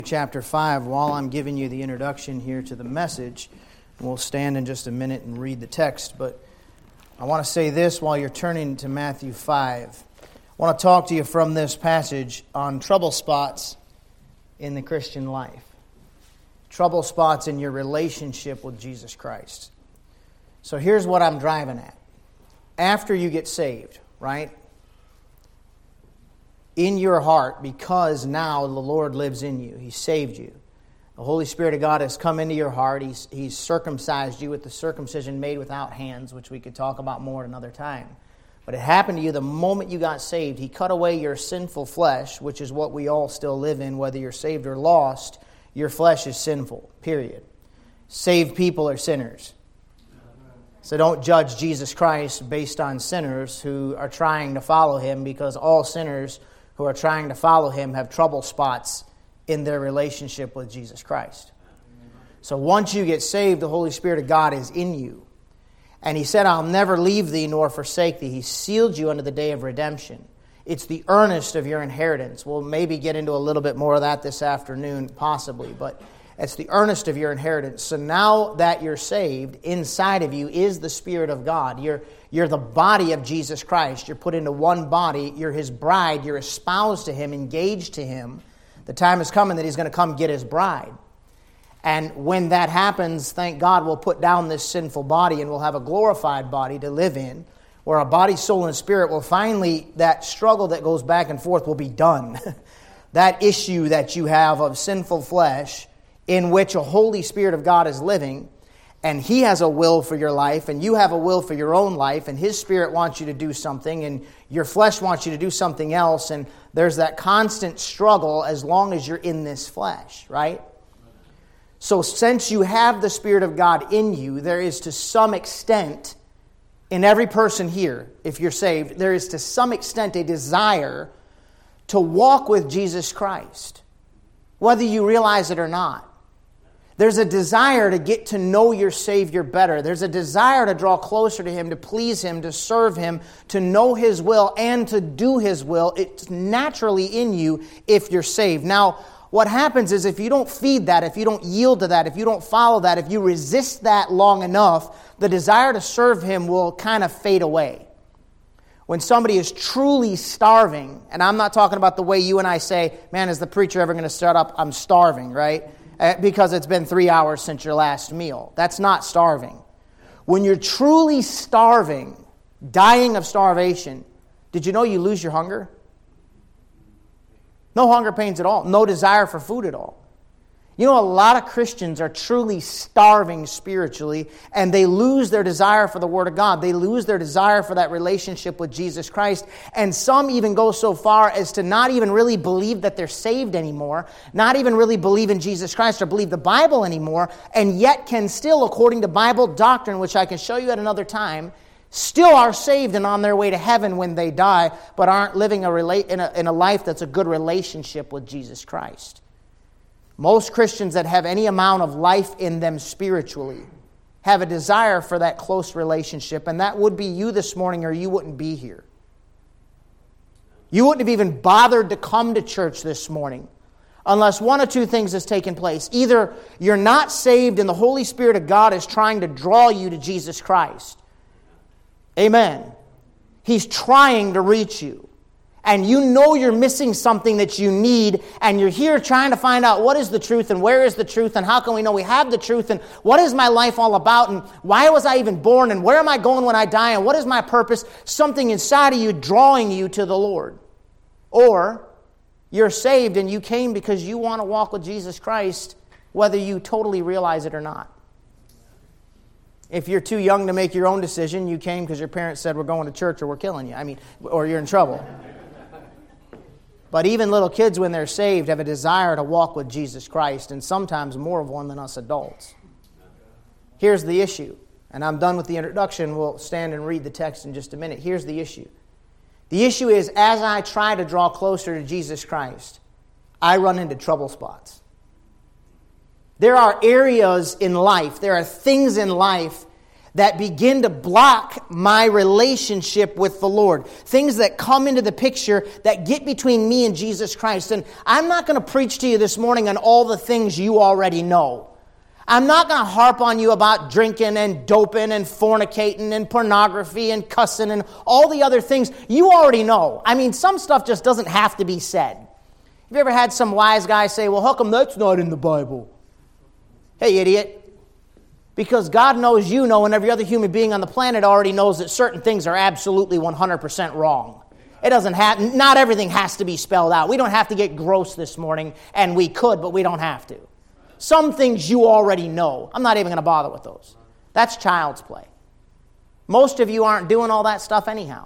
Chapter 5, while I'm giving you the introduction here to the message, we'll stand in just a minute and read the text, but I want to say this while you're turning to Matthew 5. I want to talk to you from this passage on trouble spots in the Christian life. Trouble spots in your relationship with Jesus Christ. So here's what I'm driving at. After you get saved, right? In your heart, because now the Lord lives in you. He saved you. The Holy Spirit of God has come into your heart. He's circumcised you with the circumcision made without hands, which we could talk about more at another time. But it happened to you the moment you got saved. He cut away your sinful flesh, which is what we all still live in, whether you're saved or lost. Your flesh is sinful, period. Saved people are sinners. So don't judge Jesus Christ based on sinners who are trying to follow Him, because all sinners who are trying to follow Him have trouble spots in their relationship with Jesus Christ. So once you get saved, the Holy Spirit of God is in you. And He said, I'll never leave thee nor forsake thee. He sealed you unto the day of redemption. It's the earnest of your inheritance. We'll maybe get into a little bit more of that this afternoon, possibly, but it's the earnest of your inheritance. So now that you're saved, inside of you is the Spirit of God. You're the body of Jesus Christ. You're put into one body. You're His bride. You're espoused to Him, engaged to Him. The time is coming that He's going to come get His bride. And when that happens, thank God, we'll put down this sinful body and we'll have a glorified body to live in, where our body, soul, and spirit will finally, that struggle that goes back and forth will be done. That issue that you have of sinful flesh, in which a Holy Spirit of God is living, and He has a will for your life, and you have a will for your own life, and His Spirit wants you to do something, and your flesh wants you to do something else, and there's that constant struggle as long as you're in this flesh, right? So since you have the Spirit of God in you, there is to some extent, in every person here, if you're saved, there is to some extent a desire to walk with Jesus Christ, whether you realize it or not. There's a desire to get to know your Savior better. There's a desire to draw closer to Him, to please Him, to serve Him, to know His will, and to do His will. It's naturally in you if you're saved. Now, what happens is if you don't feed that, if you don't yield to that, if you don't follow that, if you resist that long enough, the desire to serve Him will kind of fade away. When somebody is truly starving, and I'm not talking about the way you and I say, man, is the preacher ever going to start up, I'm starving, right? Because it's been 3 hours since your last meal. That's not starving. When you're truly starving, dying of starvation, did you know you lose your hunger? No hunger pains at all. No desire for food at all. You know, a lot of Christians are truly starving spiritually, and they lose their desire for the Word of God. They lose their desire for that relationship with Jesus Christ. And some even go so far as to not even really believe that they're saved anymore, not even really believe in Jesus Christ or believe the Bible anymore, and yet can still, according to Bible doctrine, which I can show you at another time, still are saved and on their way to heaven when they die, but aren't living in a life that's a good relationship with Jesus Christ. Most Christians that have any amount of life in them spiritually have a desire for that close relationship, and that would be you this morning, or you wouldn't be here. You wouldn't have even bothered to come to church this morning unless one of two things has taken place. Either you're not saved and the Holy Spirit of God is trying to draw you to Jesus Christ. Amen. He's trying to reach you. And you know you're missing something that you need, and you're here trying to find out what is the truth and where is the truth and how can we know we have the truth and what is my life all about and why was I even born and where am I going when I die and what is my purpose? Something inside of you drawing you to the Lord. Or you're saved and you came because you want to walk with Jesus Christ, whether you totally realize it or not. If you're too young to make your own decision, you came because your parents said we're going to church or we're killing you. Or you're in trouble. But even little kids, when they're saved, have a desire to walk with Jesus Christ, and sometimes more of one than us adults. Here's the issue, and I'm done with the introduction. We'll stand and read the text in just a minute. Here's the issue. The issue is, as I try to draw closer to Jesus Christ, I run into trouble spots. There are areas in life, there are things in life that begin to block my relationship with the Lord. Things that come into the picture that get between me and Jesus Christ. And I'm not going to preach to you this morning on all the things you already know. I'm not going to harp on you about drinking and doping and fornicating and pornography and cussing and all the other things you already know. I mean, some stuff just doesn't have to be said. Have you ever had some wise guy say, well, how come that's not in the Bible? Hey, idiot. Because God knows you know, and every other human being on the planet already knows that certain things are absolutely 100% wrong. It doesn't have, not everything has to be spelled out. We don't have to get gross this morning, and we could, but we don't have to. Some things you already know. I'm not even going to bother with those. That's child's play. Most of you aren't doing all that stuff anyhow.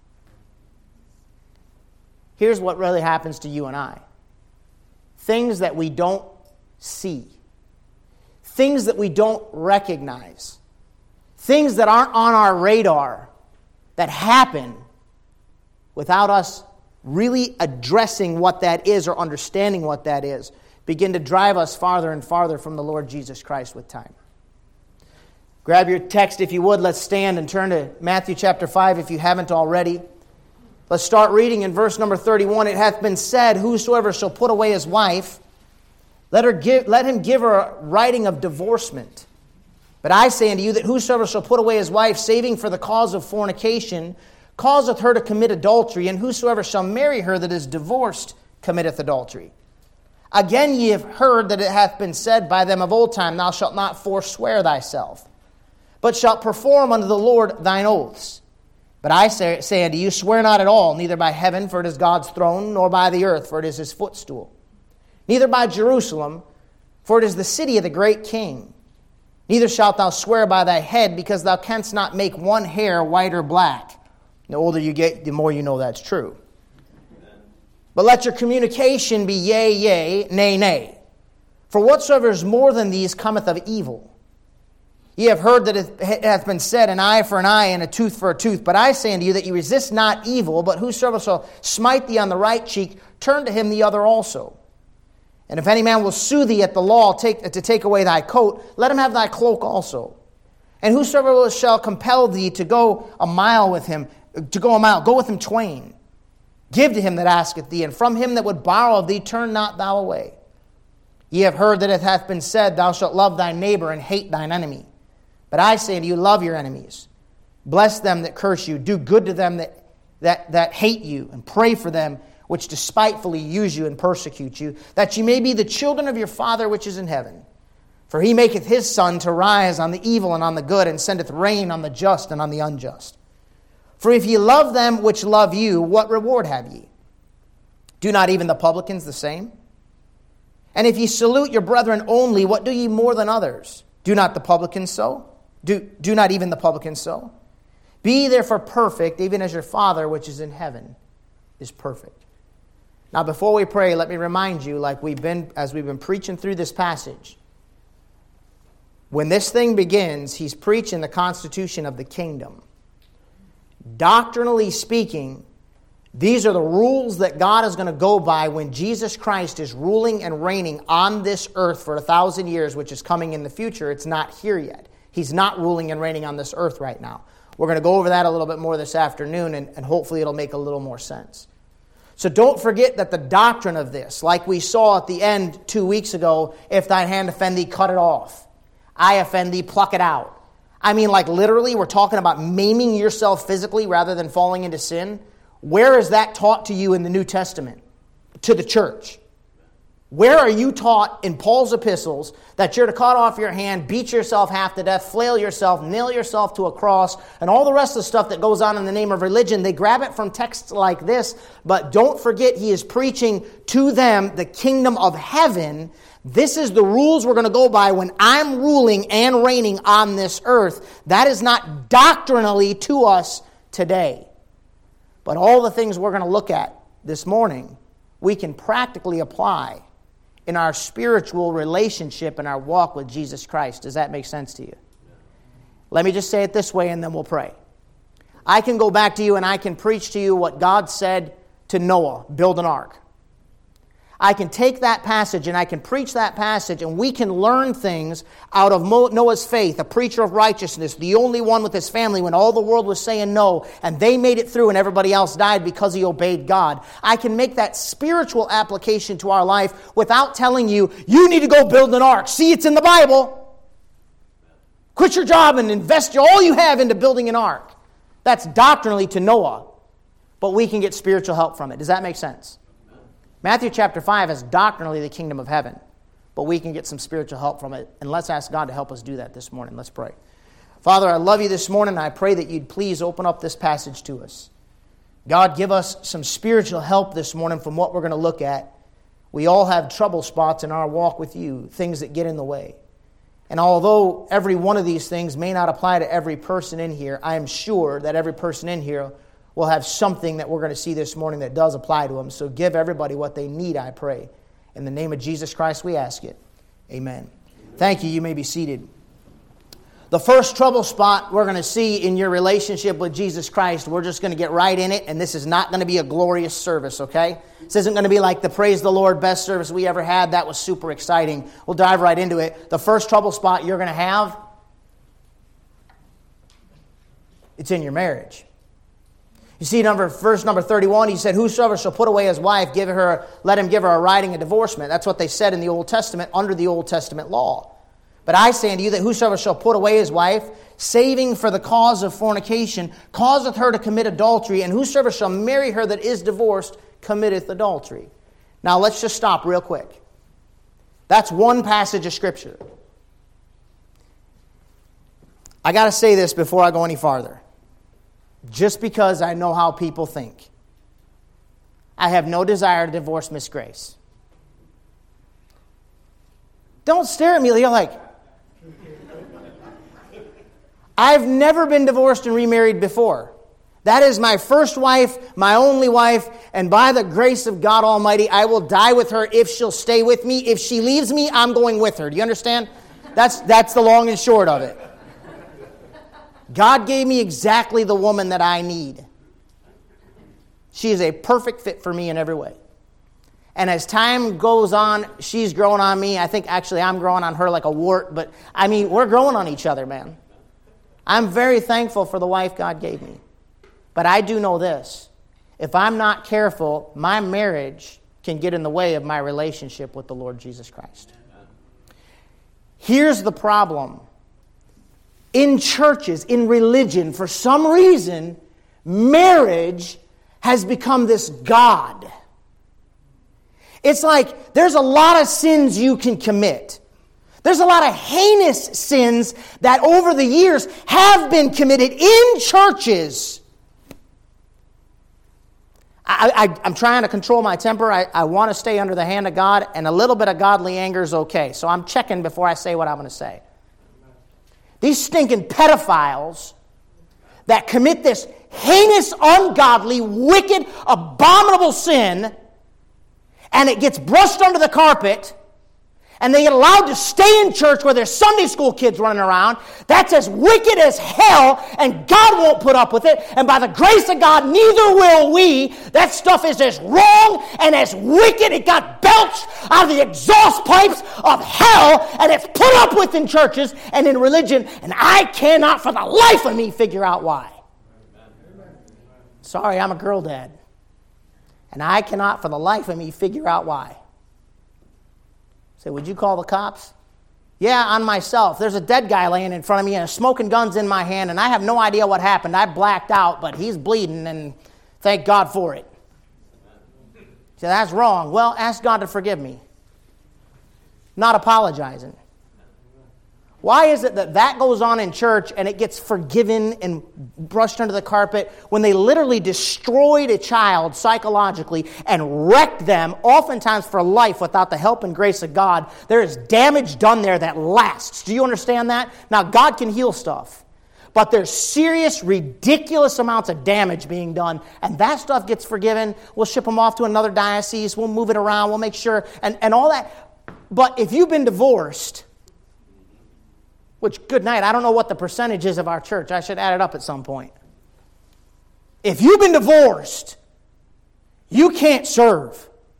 Here's what really happens to you and I. Things that we don't see. Things that we don't recognize. Things that aren't on our radar that happen without us really addressing what that is or understanding what that is begin to drive us farther and farther from the Lord Jesus Christ with time. Grab your text if you would. Let's stand and turn to Matthew chapter 5 if you haven't already. Let's start reading in verse number 31. It hath been said, whosoever shall put away his wife, let him give her a writing of divorcement. But I say unto you that whosoever shall put away his wife, saving for the cause of fornication, causeth her to commit adultery, and whosoever shall marry her that is divorced committeth adultery. Again ye have heard that it hath been said by them of old time, thou shalt not forswear thyself, but shalt perform unto the Lord thine oaths. But I say unto you, swear not at all, neither by heaven, for it is God's throne, nor by the earth, for it is his footstool. Neither by Jerusalem, for it is the city of the great king. Neither shalt thou swear by thy head, because thou canst not make one hair white or black. The older you get, the more you know that's true. But let your communication be yea, yea, nay, nay. For whatsoever is more than these cometh of evil. Ye have heard that it hath been said, an eye for an eye, and a tooth for a tooth. But I say unto you that ye resist not evil, but whosoever shall smite thee on the right cheek, turn to him the other also. And if any man will sue thee at the law to take away thy coat, let him have thy cloak also. And whosoever shall compel thee to go a mile with him, go with him twain. Give to him that asketh thee, and from him that would borrow of thee, turn not thou away. Ye have heard that it hath been said, thou shalt love thy neighbor and hate thine enemy. But I say unto you, love your enemies. Bless them that curse you. Do good to them that hate you, and pray for them which despitefully use you and persecute you, that ye may be the children of your Father which is in heaven. For he maketh his sun to rise on the evil and on the good, and sendeth rain on the just and on the unjust. For if ye love them which love you, what reward have ye? Do not even the publicans the same? And if ye salute your brethren only, what do ye more than others? Do not the publicans so? Do not even the publicans so? Be ye therefore perfect, even as your Father which is in heaven is perfect. Now, before we pray, let me remind you, as we've been preaching through this passage, when this thing begins, he's preaching the constitution of the kingdom. Doctrinally speaking, these are the rules that God is going to go by when Jesus Christ is ruling and reigning on this earth for 1,000 years, which is coming in the future. It's not here yet. He's not ruling and reigning on this earth right now. We're going to go over that a little bit more this afternoon, and hopefully it'll make a little more sense. So don't forget that the doctrine of this, like we saw at the end 2 weeks ago, if thine hand offend thee, cut it off. I offend thee, pluck it out. I mean, like literally, we're talking about maiming yourself physically rather than falling into sin. Where is that taught to you in the New Testament? To the church. Where are you taught in Paul's epistles that you're to cut off your hand, beat yourself half to death, flail yourself, nail yourself to a cross, and all the rest of the stuff that goes on in the name of religion? They grab it from texts like this, but don't forget he is preaching to them the kingdom of heaven. This is the rules we're going to go by when I'm ruling and reigning on this earth. That is not doctrinally to us today. But all the things we're going to look at this morning, we can practically apply in our spiritual relationship and our walk with Jesus Christ. Does that make sense to you? Let me just say it this way and then we'll pray. I can go back to you and I can preach to you what God said to Noah, build an ark. I can take that passage and I can preach that passage, and we can learn things out of Noah's faith, a preacher of righteousness, the only one with his family when all the world was saying no, and they made it through and everybody else died because he obeyed God. I can make that spiritual application to our life without telling you, you need to go build an ark. See, it's in the Bible. Quit your job and invest all you have into building an ark. That's doctrinally to Noah, but we can get spiritual help from it. Does that make sense? Matthew chapter 5 is doctrinally the kingdom of heaven, but we can get some spiritual help from it. And let's ask God to help us do that this morning. Let's pray. Father, I love you this morning. I pray that you'd please open up this passage to us. God, give us some spiritual help this morning from what we're going to look at. We all have trouble spots in our walk with you, things that get in the way. And although every one of these things may not apply to every person in here, I am sure that every person in here will have something that we're going to see this morning that does apply to them. So give everybody what they need, I pray. In the name of Jesus Christ, we ask it. Amen. Thank you. You may be seated. The first trouble spot we're going to see in your relationship with Jesus Christ, we're just going to get right in it, and this is not going to be a glorious service, okay? This isn't going to be like the Praise the Lord best service we ever had. That was super exciting. We'll dive right into it. The first trouble spot you're going to have, it's in your marriage. You see, verse number 31, he said, whosoever shall put away his wife, let him give her a writing of divorcement. That's what they said in the Old Testament under the Old Testament law. But I say unto you that whosoever shall put away his wife, saving for the cause of fornication, causeth her to commit adultery, and whosoever shall marry her that is divorced, committeth adultery. Now let's just stop real quick. That's one passage of Scripture. I got to say this before I go any farther. Just because I know how people think, I have no desire to divorce Miss Grace. Don't stare at me. You're like, I've never been divorced and remarried before. That is my first wife, my only wife, and by the grace of God Almighty, I will die with her if she'll stay with me. If she leaves me, I'm going with her. Do you understand? That's the long and short of it. God gave me exactly the woman that I need. She is a perfect fit for me in every way. And as time goes on, she's growing on me. I think actually I'm growing on her like a wart. But I mean, we're growing on each other, man. I'm very thankful for the wife God gave me. But I do know this. If I'm not careful, my marriage can get in the way of my relationship with the Lord Jesus Christ. Here's the problem. In churches, in religion, for some reason, marriage has become this god. It's like there's a lot of sins you can commit. There's a lot of heinous sins that over the years have been committed in churches. I'm trying to control my temper. I want to stay under the hand of God, and a little bit of godly anger is okay. So I'm checking before I say what I'm going to say. These stinking pedophiles that commit this heinous, ungodly, wicked, abominable sin, and it gets brushed under the carpet, and they get allowed to stay in church where there's Sunday school kids running around, that's as wicked as hell, and God won't put up with it, and by the grace of God, neither will we. That stuff is as wrong and as wicked. It got belched out of the exhaust pipes of hell, and it's put up with in churches and in religion, and I cannot for the life of me figure out why. Sorry, I'm a girl dad. And I cannot for the life of me figure out why. Say, would you call the cops? Yeah, on myself. There's a dead guy laying in front of me and a smoking gun's in my hand, and I have no idea what happened. I blacked out, but he's bleeding, and thank God for it. So that's wrong. Well, ask God to forgive me. Not apologizing. Why is it that goes on in church and it gets forgiven and brushed under the carpet when they literally destroyed a child psychologically and wrecked them, oftentimes for life, without the help and grace of God? There is damage done there that lasts. Do you understand that? Now, God can heal stuff, but there's serious, ridiculous amounts of damage being done, and that stuff gets forgiven. We'll ship them off to another diocese. We'll move it around. We'll make sure, and all that. But if you've been divorced, which, good night, I don't know what the percentage is of our church. I should add it up at some point. If you've been divorced, you can't serve.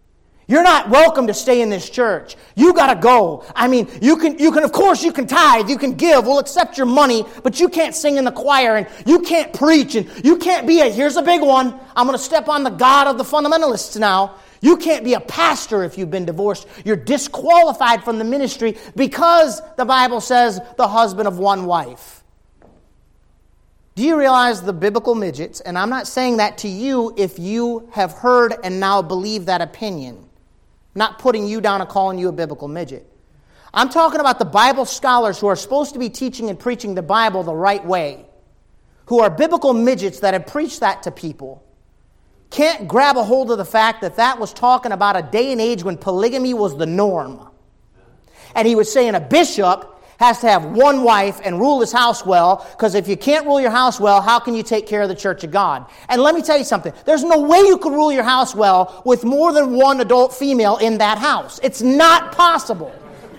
You're not welcome to stay in this church. You got to go. I mean, you can of course you can tithe, you can give, we'll accept your money, but you can't sing in the choir and you can't preach and you can't be here's a big one. I'm going to step on the God of the fundamentalists now. You can't be a pastor if you've been divorced. You're disqualified from the ministry because the Bible says the husband of one wife. Do you realize the biblical midgets, and I'm not saying that to you if you have heard and now believe that opinion. Not putting you down and calling you a biblical midget. I'm talking about the Bible scholars who are supposed to be teaching and preaching the Bible the right way, who are biblical midgets that have preached that to people, can't grab a hold of the fact that that was talking about a day and age when polygamy was the norm. And he was saying a bishop has to have one wife and rule his house well, because if you can't rule your house well, how can you take care of the church of God? And let me tell you something. There's no way you could rule your house well with more than one adult female in that house. It's not possible.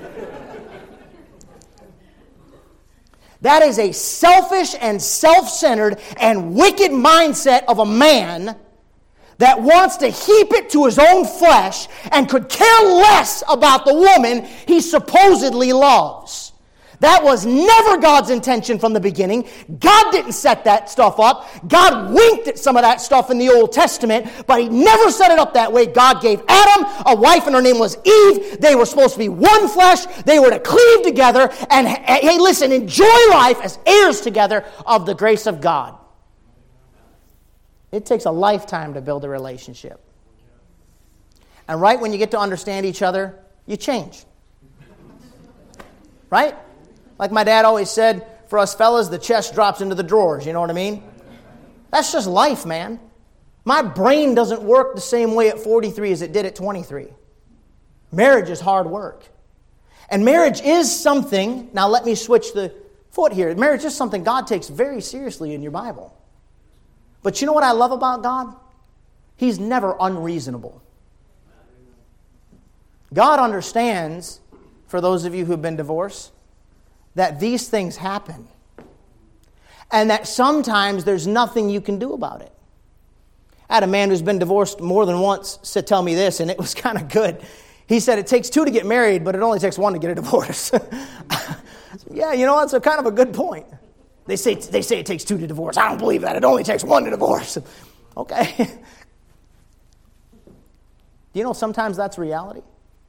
That is a selfish and self-centered and wicked mindset of a man that wants to heap it to his own flesh and could care less about the woman he supposedly loves. That was never God's intention from the beginning. God didn't set that stuff up. God winked at some of that stuff in the Old Testament, but He never set it up that way. God gave Adam a wife, and her name was Eve. They were supposed to be one flesh. They were to cleave together and, hey, listen, enjoy life as heirs together of the grace of God. It takes a lifetime to build a relationship. And right when you get to understand each other, you change. Right? Like my dad always said, for us fellas, the chest drops into the drawers, you know what I mean? That's just life, man. My brain doesn't work the same way at 43 as it did at 23. Marriage is hard work. And marriage is something, now let me switch the foot here. Marriage is something God takes very seriously in your Bible. But you know what I love about God? He's never unreasonable. God understands, for those of you who have been divorced, that these things happen. And that sometimes there's nothing you can do about it. I had a man who's been divorced more than once tell me this, and it was kind of good. He said it takes two to get married, but it only takes one to get a divorce. Yeah, you know, that's a kind of a good point. They say it takes two to divorce. I don't believe that. It only takes one to divorce. Okay. Do you know sometimes that's reality?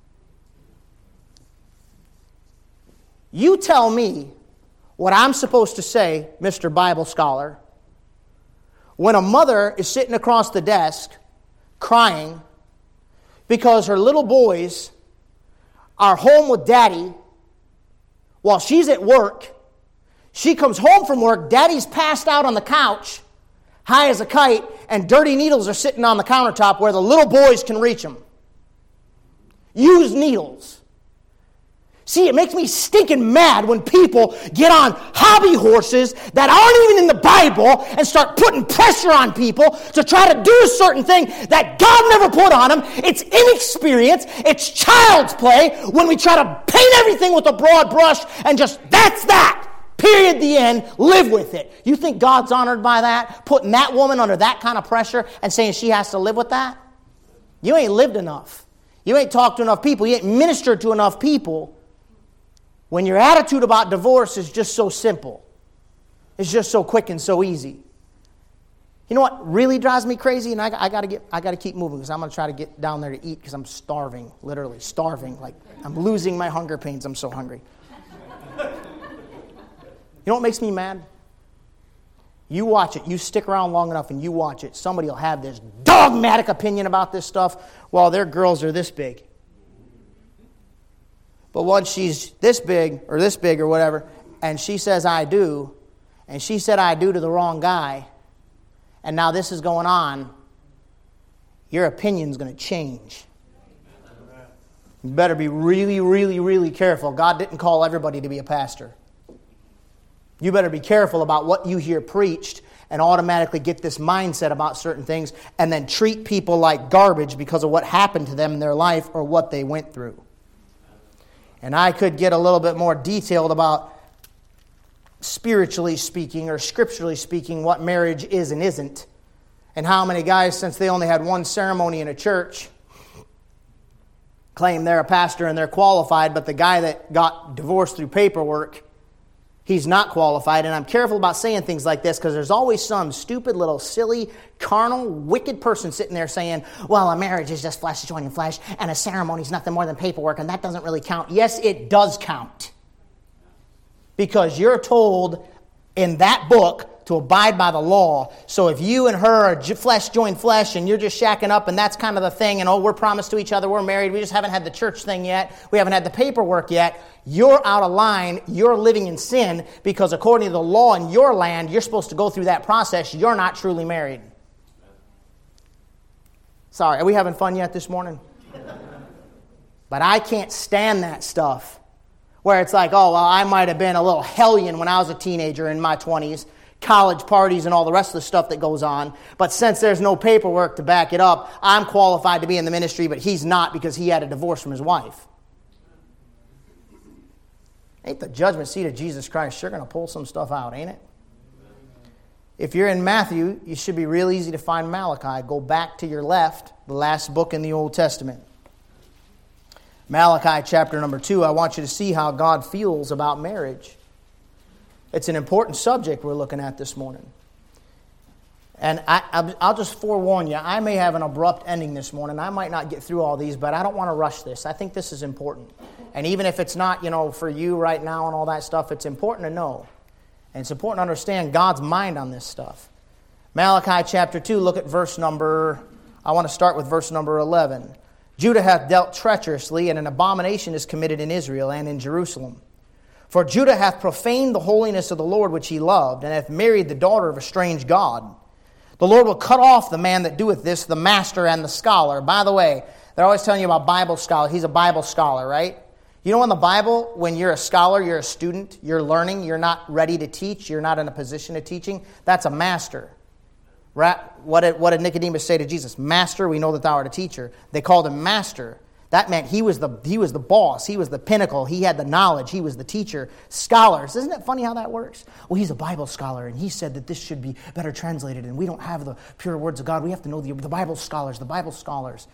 You tell me what I'm supposed to say, Mr. Bible Scholar, when a mother is sitting across the desk crying because her little boys are home with daddy while she's at work. She comes home from work, daddy's passed out on the couch, high as a kite, and dirty needles are sitting on the countertop where the little boys can reach them. Used needles. See, it makes me stinking mad when people get on hobby horses that aren't even in the Bible and start putting pressure on people to try to do a certain thing that God never put on them. It's inexperience. It's child's play when we try to paint everything with a broad brush and just, that's that. Period, the end. Live with it. You think God's honored by that? Putting that woman under that kind of pressure and saying she has to live with that? You ain't lived enough. You ain't talked to enough people. You ain't ministered to enough people. When your attitude about divorce is just so simple, it's just so quick and so easy. You know what really drives me crazy? And I got to keep moving because I'm going to try to get down there to eat because I'm starving, literally starving. Like I'm losing my hunger pains. I'm so hungry. You know what makes me mad? You watch it. You stick around long enough and you watch it. Somebody will have this dogmatic opinion about this stuff while their girls are this big. But once she's this big or whatever, and she says, I do, and she said, I do to the wrong guy, and now this is going on, your opinion's going to change. You better be really, really, really careful. God didn't call everybody to be a pastor. You better be careful about what you hear preached and automatically get this mindset about certain things and then treat people like garbage because of what happened to them in their life or what they went through. And I could get a little bit more detailed about, spiritually speaking or scripturally speaking, what marriage is and isn't. And how many guys, since they only had one ceremony in a church, claim they're a pastor and they're qualified, but the guy that got divorced through paperwork, he's not qualified. And I'm careful about saying things like this because there's always some stupid little silly, carnal, wicked person sitting there saying, well, a marriage is just flesh joining flesh and a ceremony is nothing more than paperwork and that doesn't really count. Yes, it does count. Because you're told in that book to abide by the law. So if you and her are flesh join flesh and you're just shacking up and that's kind of the thing and we're promised to each other, we're married, we just haven't had the church thing yet, we haven't had the paperwork yet, you're out of line, you're living in sin because according to the law in your land, you're supposed to go through that process, you're not truly married. Sorry, are we having fun yet this morning? But I can't stand that stuff where it's like, oh, well, I might have been a little hellion when I was a teenager in my 20s, college parties and all the rest of the stuff that goes on. But since there's no paperwork to back it up, I'm qualified to be in the ministry, but he's not because he had a divorce from his wife. Ain't the judgment seat of Jesus Christ sure going to pull some stuff out, ain't it? If you're in Matthew, you should be real easy to find Malachi. Go back to your left, the last book in the Old Testament. Malachi chapter number 2, I want you to see how God feels about marriage. It's an important subject we're looking at this morning. And I'll just forewarn you, I may have an abrupt ending this morning. I might not get through all these, but I don't want to rush this. I think this is important. And even if it's not, for you right now and all that stuff, it's important to know. And it's important to understand God's mind on this stuff. Malachi chapter 2, look at I want to start with verse number 11. Judah hath dealt treacherously, and an abomination is committed in Israel and in Jerusalem. For Judah hath profaned the holiness of the Lord which he loved, and hath married the daughter of a strange god. The Lord will cut off the man that doeth this, the master and the scholar. By the way, they're always telling you about Bible scholar. He's a Bible scholar, right? You know in the Bible, when you're a scholar, you're a student, you're learning, you're not ready to teach, you're not in a position of teaching, that's a master. Right? What did Nicodemus say to Jesus? Master, we know that thou art a teacher. They called him master. That meant he was the boss. He was the pinnacle. He had the knowledge. He was the teacher. Scholars. Isn't it funny how that works? Well, he's a Bible scholar, and he said that this should be better translated, and we don't have the pure words of God. We have to know the Bible scholars, the Bible scholars.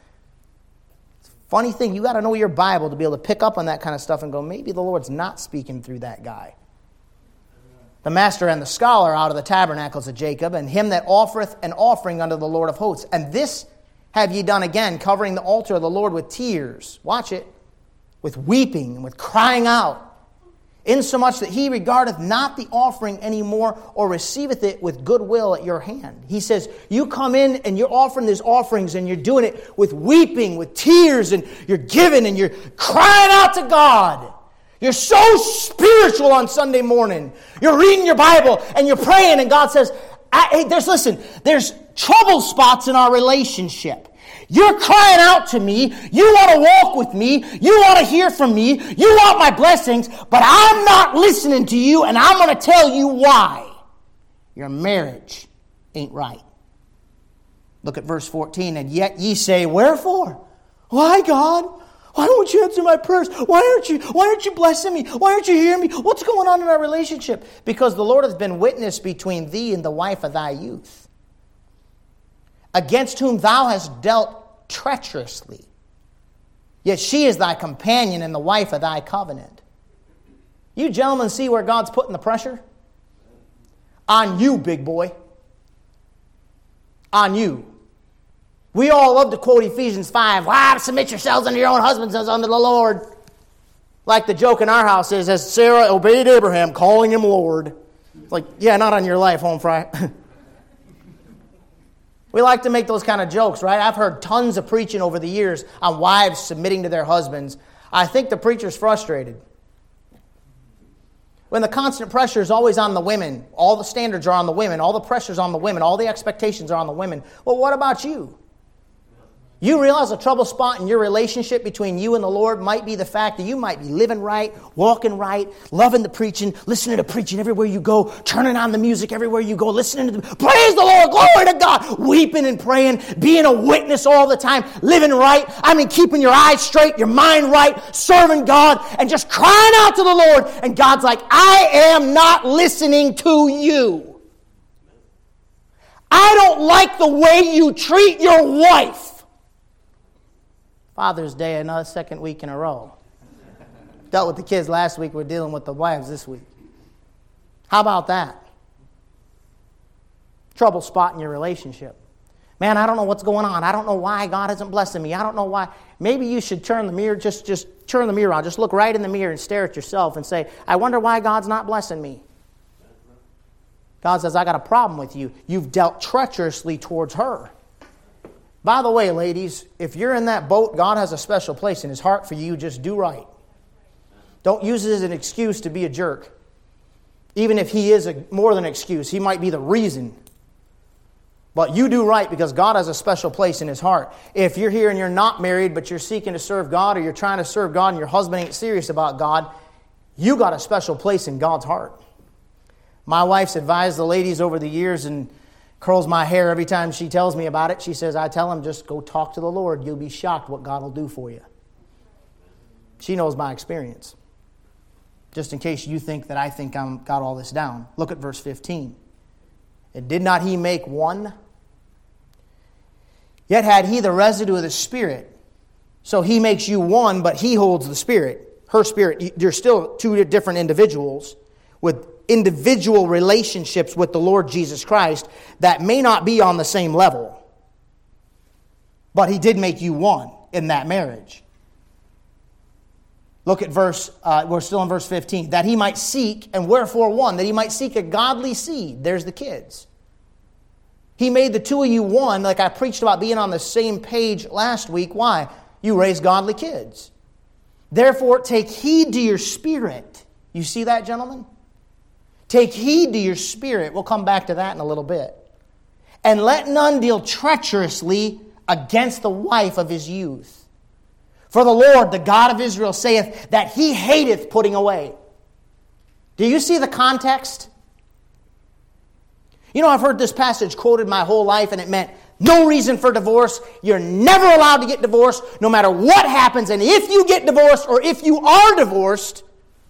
Funny thing, you got to know your Bible to be able to pick up on that kind of stuff and go, maybe the Lord's not speaking through that guy. The master and the scholar out of the tabernacles of Jacob, and him that offereth an offering unto the Lord of hosts. And this have ye done again, covering the altar of the Lord with tears. Watch it. With weeping and with crying out. Insomuch that he regardeth not the offering any more, or receiveth it with goodwill at your hand. He says, you come in and you're offering these offerings and you're doing it with weeping, with tears, and you're giving and you're crying out to God. You're so spiritual on Sunday morning. You're reading your Bible and you're praying, and God says, there's trouble spots in our relationship. You're crying out to me. You want to walk with me. You want to hear from me. You want my blessings, but I'm not listening to you, and I'm going to tell you why. Your marriage ain't right. Look at verse 14. And yet ye say, wherefore? Why, God? Why don't you answer my prayers? Why aren't you blessing me? Why aren't you hearing me? What's going on in our relationship? Because the Lord hath been witness between thee and the wife of thy youth, against whom thou hast dealt treacherously. Yet she is thy companion and the wife of thy covenant. You gentlemen see where God's putting the pressure? On you, big boy. On you. We all love to quote Ephesians 5. Submit yourselves unto your own husbands as unto the Lord. Like the joke in our house is, as Sarah obeyed Abraham, calling him Lord. It's like, yeah, not on your life, home fry. We like to make those kind of jokes, right? I've heard tons of preaching over the years on wives submitting to their husbands. I think the preacher's frustrated. When the constant pressure is always on the women, all the standards are on the women, all the pressure's on the women, all the expectations are on the women. Well, what about you? You realize a trouble spot in your relationship between you and the Lord might be the fact that you might be living right, walking right, loving the preaching, listening to preaching everywhere you go, turning on the music everywhere you go, listening to the praise the Lord, glory to God, weeping and praying, being a witness all the time, living right. Keeping your eyes straight, your mind right, serving God, and just crying out to the Lord. And God's like, I am not listening to you. I don't like the way you treat your wife. Father's Day, another second week in a row. Dealt with the kids last week. We're dealing with the wives this week. How about that? Trouble spot in your relationship. Man, I don't know what's going on. I don't know why God isn't blessing me. I don't know why. Maybe you should turn the mirror, just turn the mirror on. Just look right in the mirror and stare at yourself and say, I wonder why God's not blessing me. God says, I got a problem with you. You've dealt treacherously towards her. By the way, ladies, if you're in that boat, God has a special place in His heart for you. Just do right. Don't use it as an excuse to be a jerk. Even if He is more than an excuse, He might be the reason. But you do right because God has a special place in His heart. If you're here and you're not married, but you're seeking to serve God, or you're trying to serve God and your husband ain't serious about God, you got a special place in God's heart. My wife's advised the ladies over the years and curls my hair every time she tells me about it. She says, I tell them, just go talk to the Lord. You'll be shocked what God will do for you. She knows my experience. Just in case you think that I think I've got all this down. Look at verse 15. And did not He make one? Yet had He the residue of the Spirit. So He makes you one, but He holds the Spirit. Her Spirit. You're still two different individuals with individual relationships with the Lord Jesus Christ that may not be on the same level. But He did make you one in that marriage. Look at we're still in verse 15. That He might seek, and wherefore one? That He might seek a godly seed. There's the kids. He made the two of you one, like I preached about being on the same page last week. Why? You raise godly kids. Therefore, take heed to your spirit. You see that, gentlemen? Take heed to your spirit. We'll come back to that in a little bit. And let none deal treacherously against the wife of his youth. For the Lord, the God of Israel, saith that He hateth putting away. Do you see the context? You know, I've heard this passage quoted my whole life, and it meant no reason for divorce. You're never allowed to get divorced, no matter what happens. And if you get divorced, or if you are divorced,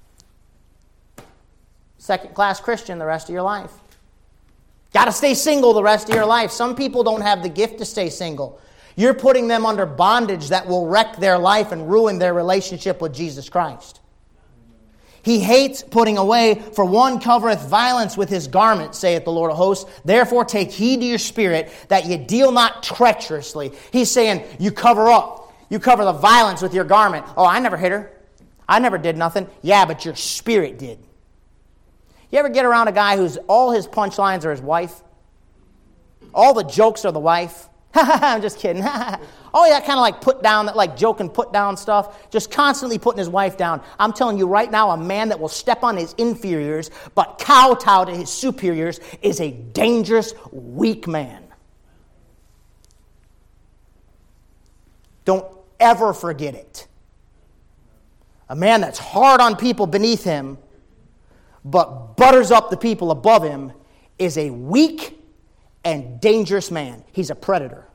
second-class Christian the rest of your life. Got to stay single the rest of your life. Some people don't have the gift to stay single. You're putting them under bondage that will wreck their life and ruin their relationship with Jesus Christ. He hates putting away, for one covereth violence with his garment, saith the Lord of hosts. Therefore take heed to your spirit, that ye deal not treacherously. He's saying, you cover up. You cover the violence with your garment. Oh, I never hit her. I never did nothing. Yeah, but your spirit did. You ever get around a guy who's all his punchlines are his wife? All the jokes are the wife? I'm just kidding. Oh, yeah, kind of like put down, that like joke and put down stuff. Just constantly putting his wife down. I'm telling you right now, a man that will step on his inferiors but kowtow to his superiors is a dangerous, weak man. Don't ever forget it. A man that's hard on people beneath him but butters up the people above him is a weak and dangerous man. He's a predator.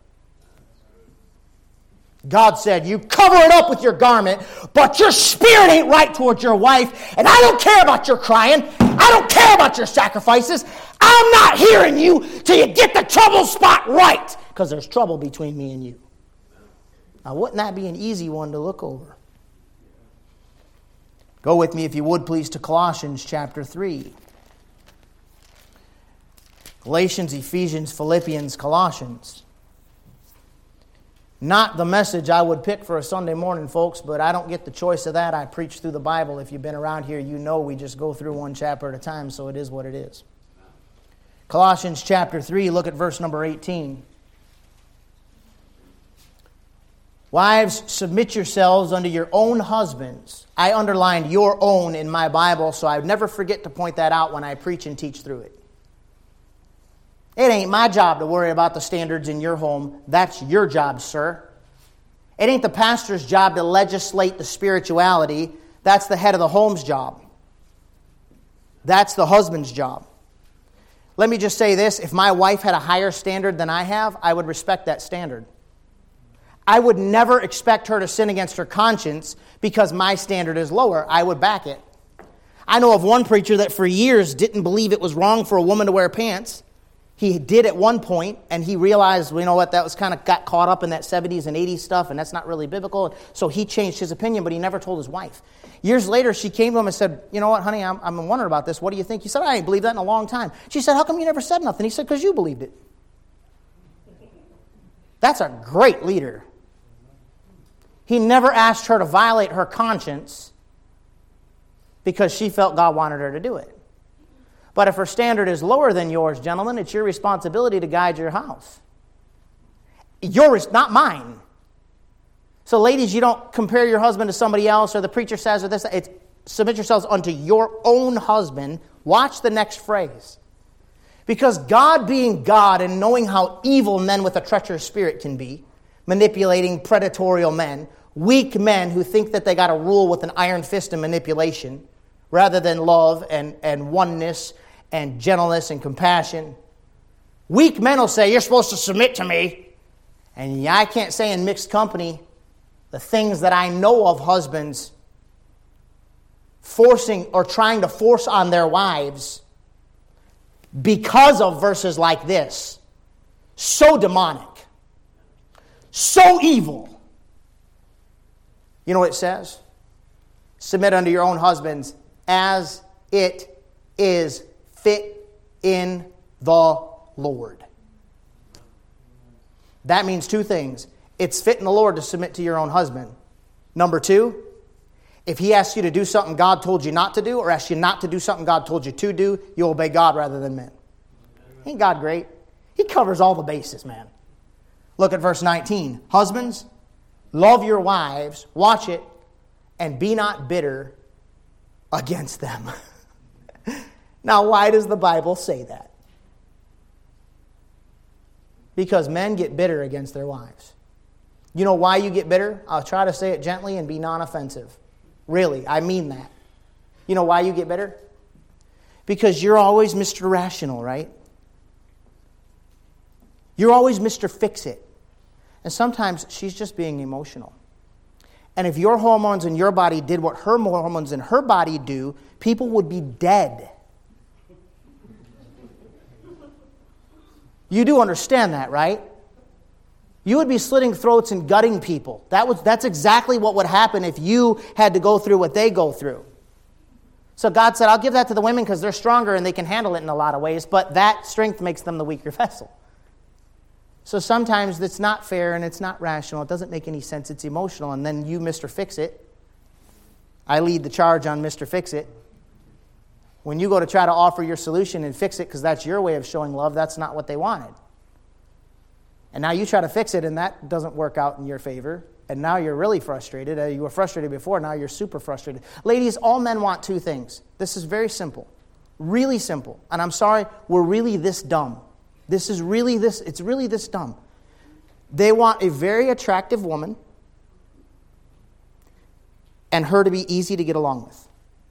God said, you cover it up with your garment, but your spirit ain't right towards your wife, and I don't care about your crying. I don't care about your sacrifices. I'm not hearing you till you get the trouble spot right, because there's trouble between me and you. Now, wouldn't that be an easy one to look over? Go with me, if you would, please, to Colossians chapter 3. Galatians, Ephesians, Philippians, Colossians. Not the message I would pick for a Sunday morning, folks, but I don't get the choice of that. I preach through the Bible. If you've been around here, you know we just go through one chapter at a time, so it is what it is. Colossians chapter 3, look at verse number 18. Wives, submit yourselves unto your own husbands. I underlined your own in my Bible, so I never forget to point that out when I preach and teach through it. It ain't my job to worry about the standards in your home. That's your job, sir. It ain't the pastor's job to legislate the spirituality. That's the head of the home's job. That's the husband's job. Let me just say this. If my wife had a higher standard than I have, I would respect that standard. I would never expect her to sin against her conscience because my standard is lower. I would back it. I know of one preacher that for years didn't believe it was wrong for a woman to wear pants. He did at one point, and he realized, you know what, that was kind of got caught up in that 70s and 80s stuff, and that's not really biblical. So he changed his opinion, but he never told his wife. Years later, she came to him and said, you know what, honey, I'm wondering about this. What do you think? He said, I ain't believed that in a long time. She said, how come you never said nothing? He said, because you believed it. That's a great leader. He never asked her to violate her conscience because she felt God wanted her to do it. But if her standard is lower than yours, gentlemen, it's your responsibility to guide your house. Yours, not mine. So ladies, you don't compare your husband to somebody else, or the preacher says, or this. It's submit yourselves unto your own husband. Watch the next phrase. Because God being God and knowing how evil men with a treacherous spirit can be, manipulating predatorial men, weak men who think that they got to rule with an iron fist and manipulation, rather than love and oneness and gentleness and compassion. Weak men will say, you're supposed to submit to me. And I can't say in mixed company the things that I know of husbands forcing or trying to force on their wives because of verses like this. So demonic. So evil. You know what it says? Submit unto your own husbands as it is fit in the Lord. That means two things. It's fit in the Lord to submit to your own husband. Number two, if he asks you to do something God told you not to do, or asks you not to do something God told you to do, you obey God rather than men. Ain't God great? He covers all the bases, man. Look at verse 19. Husbands, love your wives, watch it, and be not bitter against them. Now, why does the Bible say that? Because men get bitter against their wives. You know why you get bitter? I'll try to say it gently and be non-offensive. Really, I mean that. You know why you get bitter? Because you're always Mr. Rational, right? You're always Mr. Fix-It. And sometimes she's just being emotional. And if your hormones in your body did what her hormones in her body do, people would be dead. You do understand that, right? You would be slitting throats and gutting people. That's exactly what would happen if you had to go through what they go through. So God said, I'll give that to the women because they're stronger and they can handle it in a lot of ways, but that strength makes them the weaker vessel. So sometimes it's not fair and it's not rational. It doesn't make any sense. It's emotional. And then you, Mr. Fix-It. I lead the charge on Mr. Fix-It. When you go to try to offer your solution and fix it because that's your way of showing love, that's not what they wanted. And now you try to fix it and that doesn't work out in your favor. And now you're really frustrated. You were frustrated before, now you're super frustrated. Ladies, all men want two things. This is very simple. Really simple. And I'm sorry, we're really this dumb. It's really this dumb. They want a very attractive woman and her to be easy to get along with.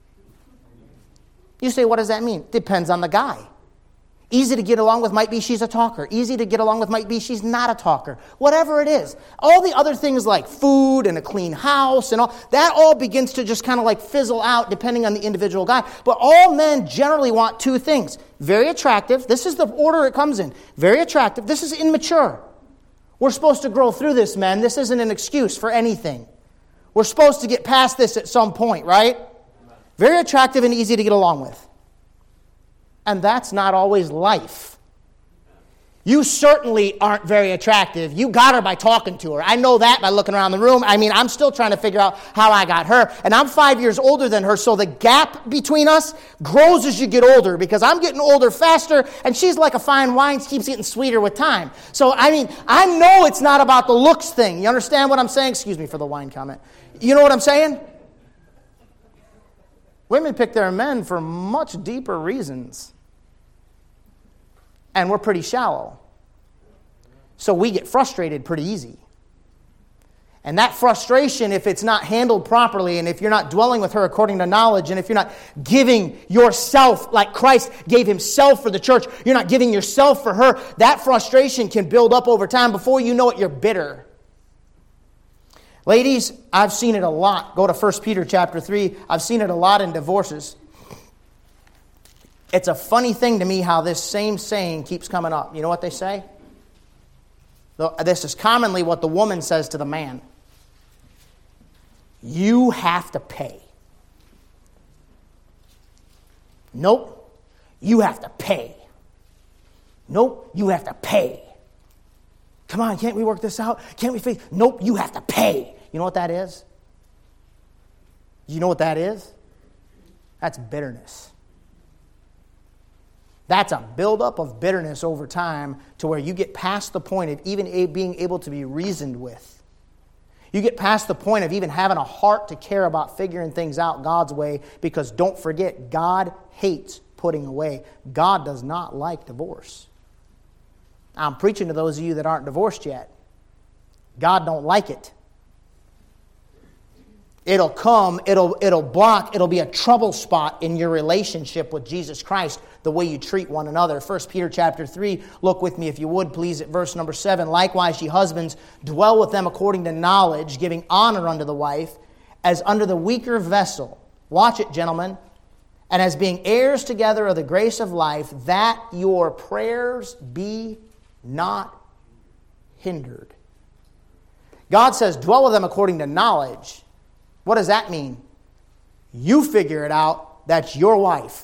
You say, what does that mean? Depends on the guy. Easy to get along with might be she's a talker. Easy to get along with might be she's not a talker. Whatever it is. All the other things like food and a clean house and all, that all begins to just kind of like fizzle out depending on the individual guy. But all men generally want two things. Very attractive. This is the order it comes in. Very attractive. This is immature. We're supposed to grow through this, men. This isn't an excuse for anything. We're supposed to get past this at some point, right? Very attractive and easy to get along with. And that's not always life. You certainly aren't very attractive. You got her by talking to her. I know that by looking around the room. I mean, I'm still trying to figure out how I got her. And I'm 5 years older than her, so the gap between us grows as you get older because I'm getting older faster, and she's like a fine wine, keeps getting sweeter with time. So, I mean, I know it's not about the looks thing. You understand what I'm saying? Excuse me for the wine comment. You know what I'm saying? Women pick their men for much deeper reasons. And we're pretty shallow. So we get frustrated pretty easy. And that frustration, if it's not handled properly, and if you're not dwelling with her according to knowledge, and if you're not giving yourself like Christ gave himself for the church, you're not giving yourself for her, that frustration can build up over time. Before you know it, you're bitter. Ladies, I've seen it a lot. Go to 1 Peter chapter 3. I've seen it a lot in divorces. It's a funny thing to me how this same saying keeps coming up. You know what they say? This is commonly what the woman says to the man. You have to pay. Nope. You have to pay. Nope. You have to pay. Come on, can't we work this out? Can't we fix? Nope. You have to pay. You know what that is? You know what that is? That's bitterness. That's a buildup of bitterness over time to where you get past the point of even being able to be reasoned with. You get past the point of even having a heart to care about figuring things out God's way, because don't forget, God hates putting away. God does not like divorce. I'm preaching to those of you that aren't divorced yet. God don't like it. It'll come, it'll block, it'll be a trouble spot in your relationship with Jesus Christ, the way you treat one another. 1 Peter chapter 3, look with me if you would, please, at verse number 7. Likewise, ye husbands, dwell with them according to knowledge, giving honor unto the wife, as unto the weaker vessel. Watch it, gentlemen. And as being heirs together of the grace of life, that your prayers be not hindered. God says, dwell with them according to knowledge. What does that mean? You figure it out. That's your wife.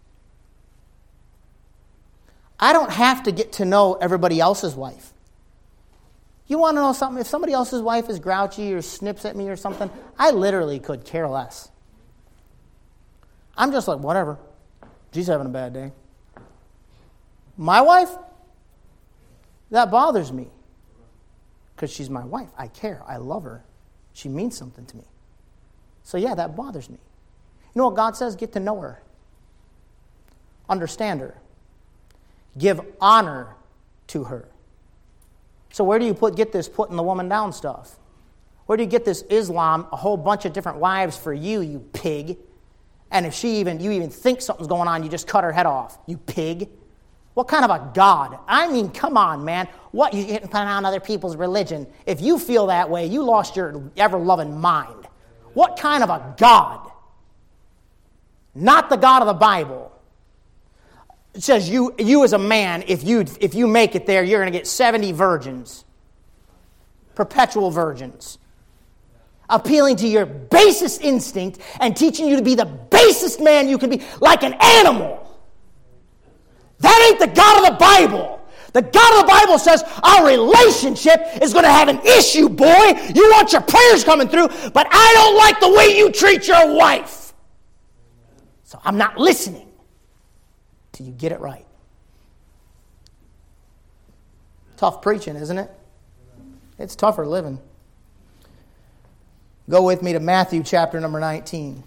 I don't have to get to know everybody else's wife. You want to know something? If somebody else's wife is grouchy or snips at me or something, I literally could care less. I'm just like, whatever. She's having a bad day. My wife? That bothers me. Because she's my wife. I care. I love her. She means something to me. So yeah, that bothers me. You know what God says? Get to know her. Understand her. Give honor to her. So where do you get this putting the woman down stuff? Where do you get this Islam, a whole bunch of different wives for you, you pig? And if you even think something's going on, you just cut her head off, you pig? What kind of a God? I mean, come on, man. What, you getting put on other people's religion? If you feel that way, you lost your ever-loving mind. What kind of a God? Not the God of the Bible. It says you as a man, if you make it there, you're going to get 70 virgins. Perpetual virgins. Appealing to your basest instinct and teaching you to be the basest man you can be, like an animal. That ain't the God of the Bible. The God of the Bible says our relationship is going to have an issue, boy. You want your prayers coming through, but I don't like the way you treat your wife. So I'm not listening till you get it right. Tough preaching, isn't it? It's tougher living. Go with me to Matthew chapter number 19.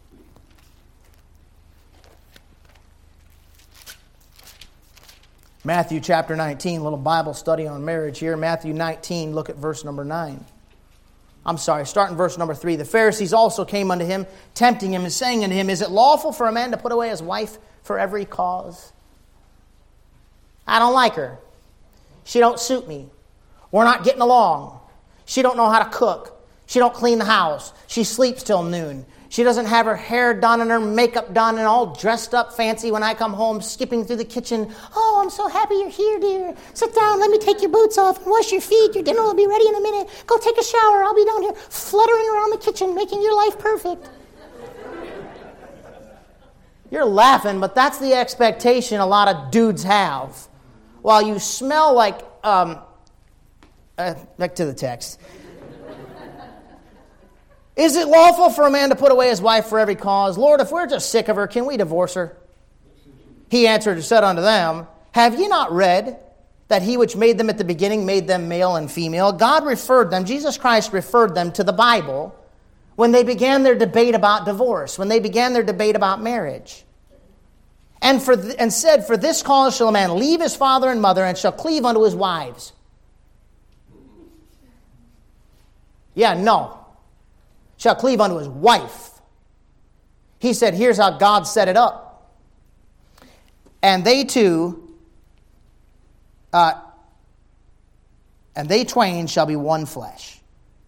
Matthew chapter 19, little Bible study on marriage here. Matthew 19, look at verse number 9. I'm sorry, start in verse number 3. The Pharisees also came unto him, tempting him and saying unto him, is it lawful for a man to put away his wife for every cause? I don't like her. She don't suit me. We're not getting along. She don't know how to cook. She don't clean the house. She sleeps till noon. She doesn't have her hair done and her makeup done and all dressed up fancy when I come home, skipping through the kitchen. Oh, I'm so happy you're here, dear. Sit down, let me take your boots off and wash your feet. Your dinner will be ready in a minute. Go take a shower. I'll be down here fluttering around the kitchen, making your life perfect. You're laughing, but that's the expectation a lot of dudes have. While you smell like, back to the text. Is it lawful for a man to put away his wife for every cause? Lord, if we're just sick of her, can we divorce her? He answered and said unto them, have ye not read that he which made them at the beginning made them male and female? God referred them, Jesus Christ referred them to the Bible when they began their debate about divorce, when they began their debate about marriage. And said, for this cause shall a man leave his father and mother and shall cleave unto his wives. Yeah, no. Shall cleave unto his wife. He said, here's how God set it up. And they twain shall be one flesh.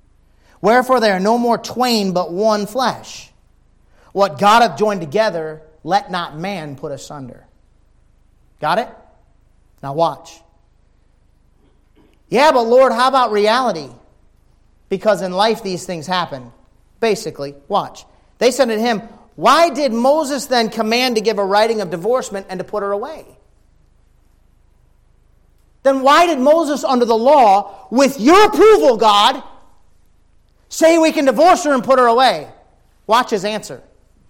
Wherefore they are no more twain, but one flesh. What God hath joined together, let not man put asunder. Got it? Now watch. Yeah, but Lord, how about reality? Because in life these things happen. Basically, watch. They said to him, why did Moses then command to give a writing of divorcement and to put her away? Then why did Moses under the law, with your approval, God, say we can divorce her and put her away? Watch his answer.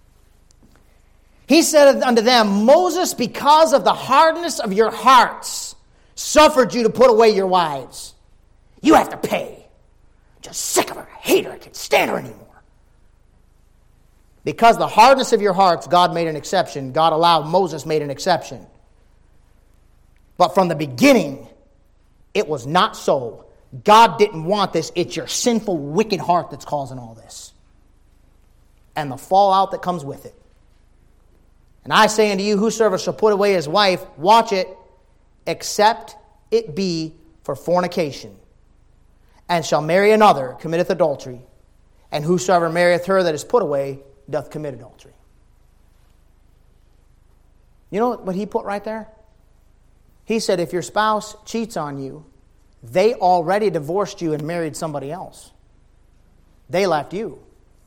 He said unto them, Moses, because of the hardness of your hearts, suffered you to put away your wives. You have to pay. Just sick of her, hate her, I can't stand her anymore. Because of the hardness of your hearts, God made an exception. God allowed, Moses made an exception. But from the beginning, it was not so. God didn't want this. It's your sinful, wicked heart that's causing all this. And the fallout that comes with it. And I say unto you, whosoever shall put away his wife, watch it, except it be for fornication, and shall marry another, committeth adultery. And whosoever marrieth her that is put away, doth commit adultery. You know what he put right there? He said, if your spouse cheats on you, they already divorced you and married somebody else. They left you.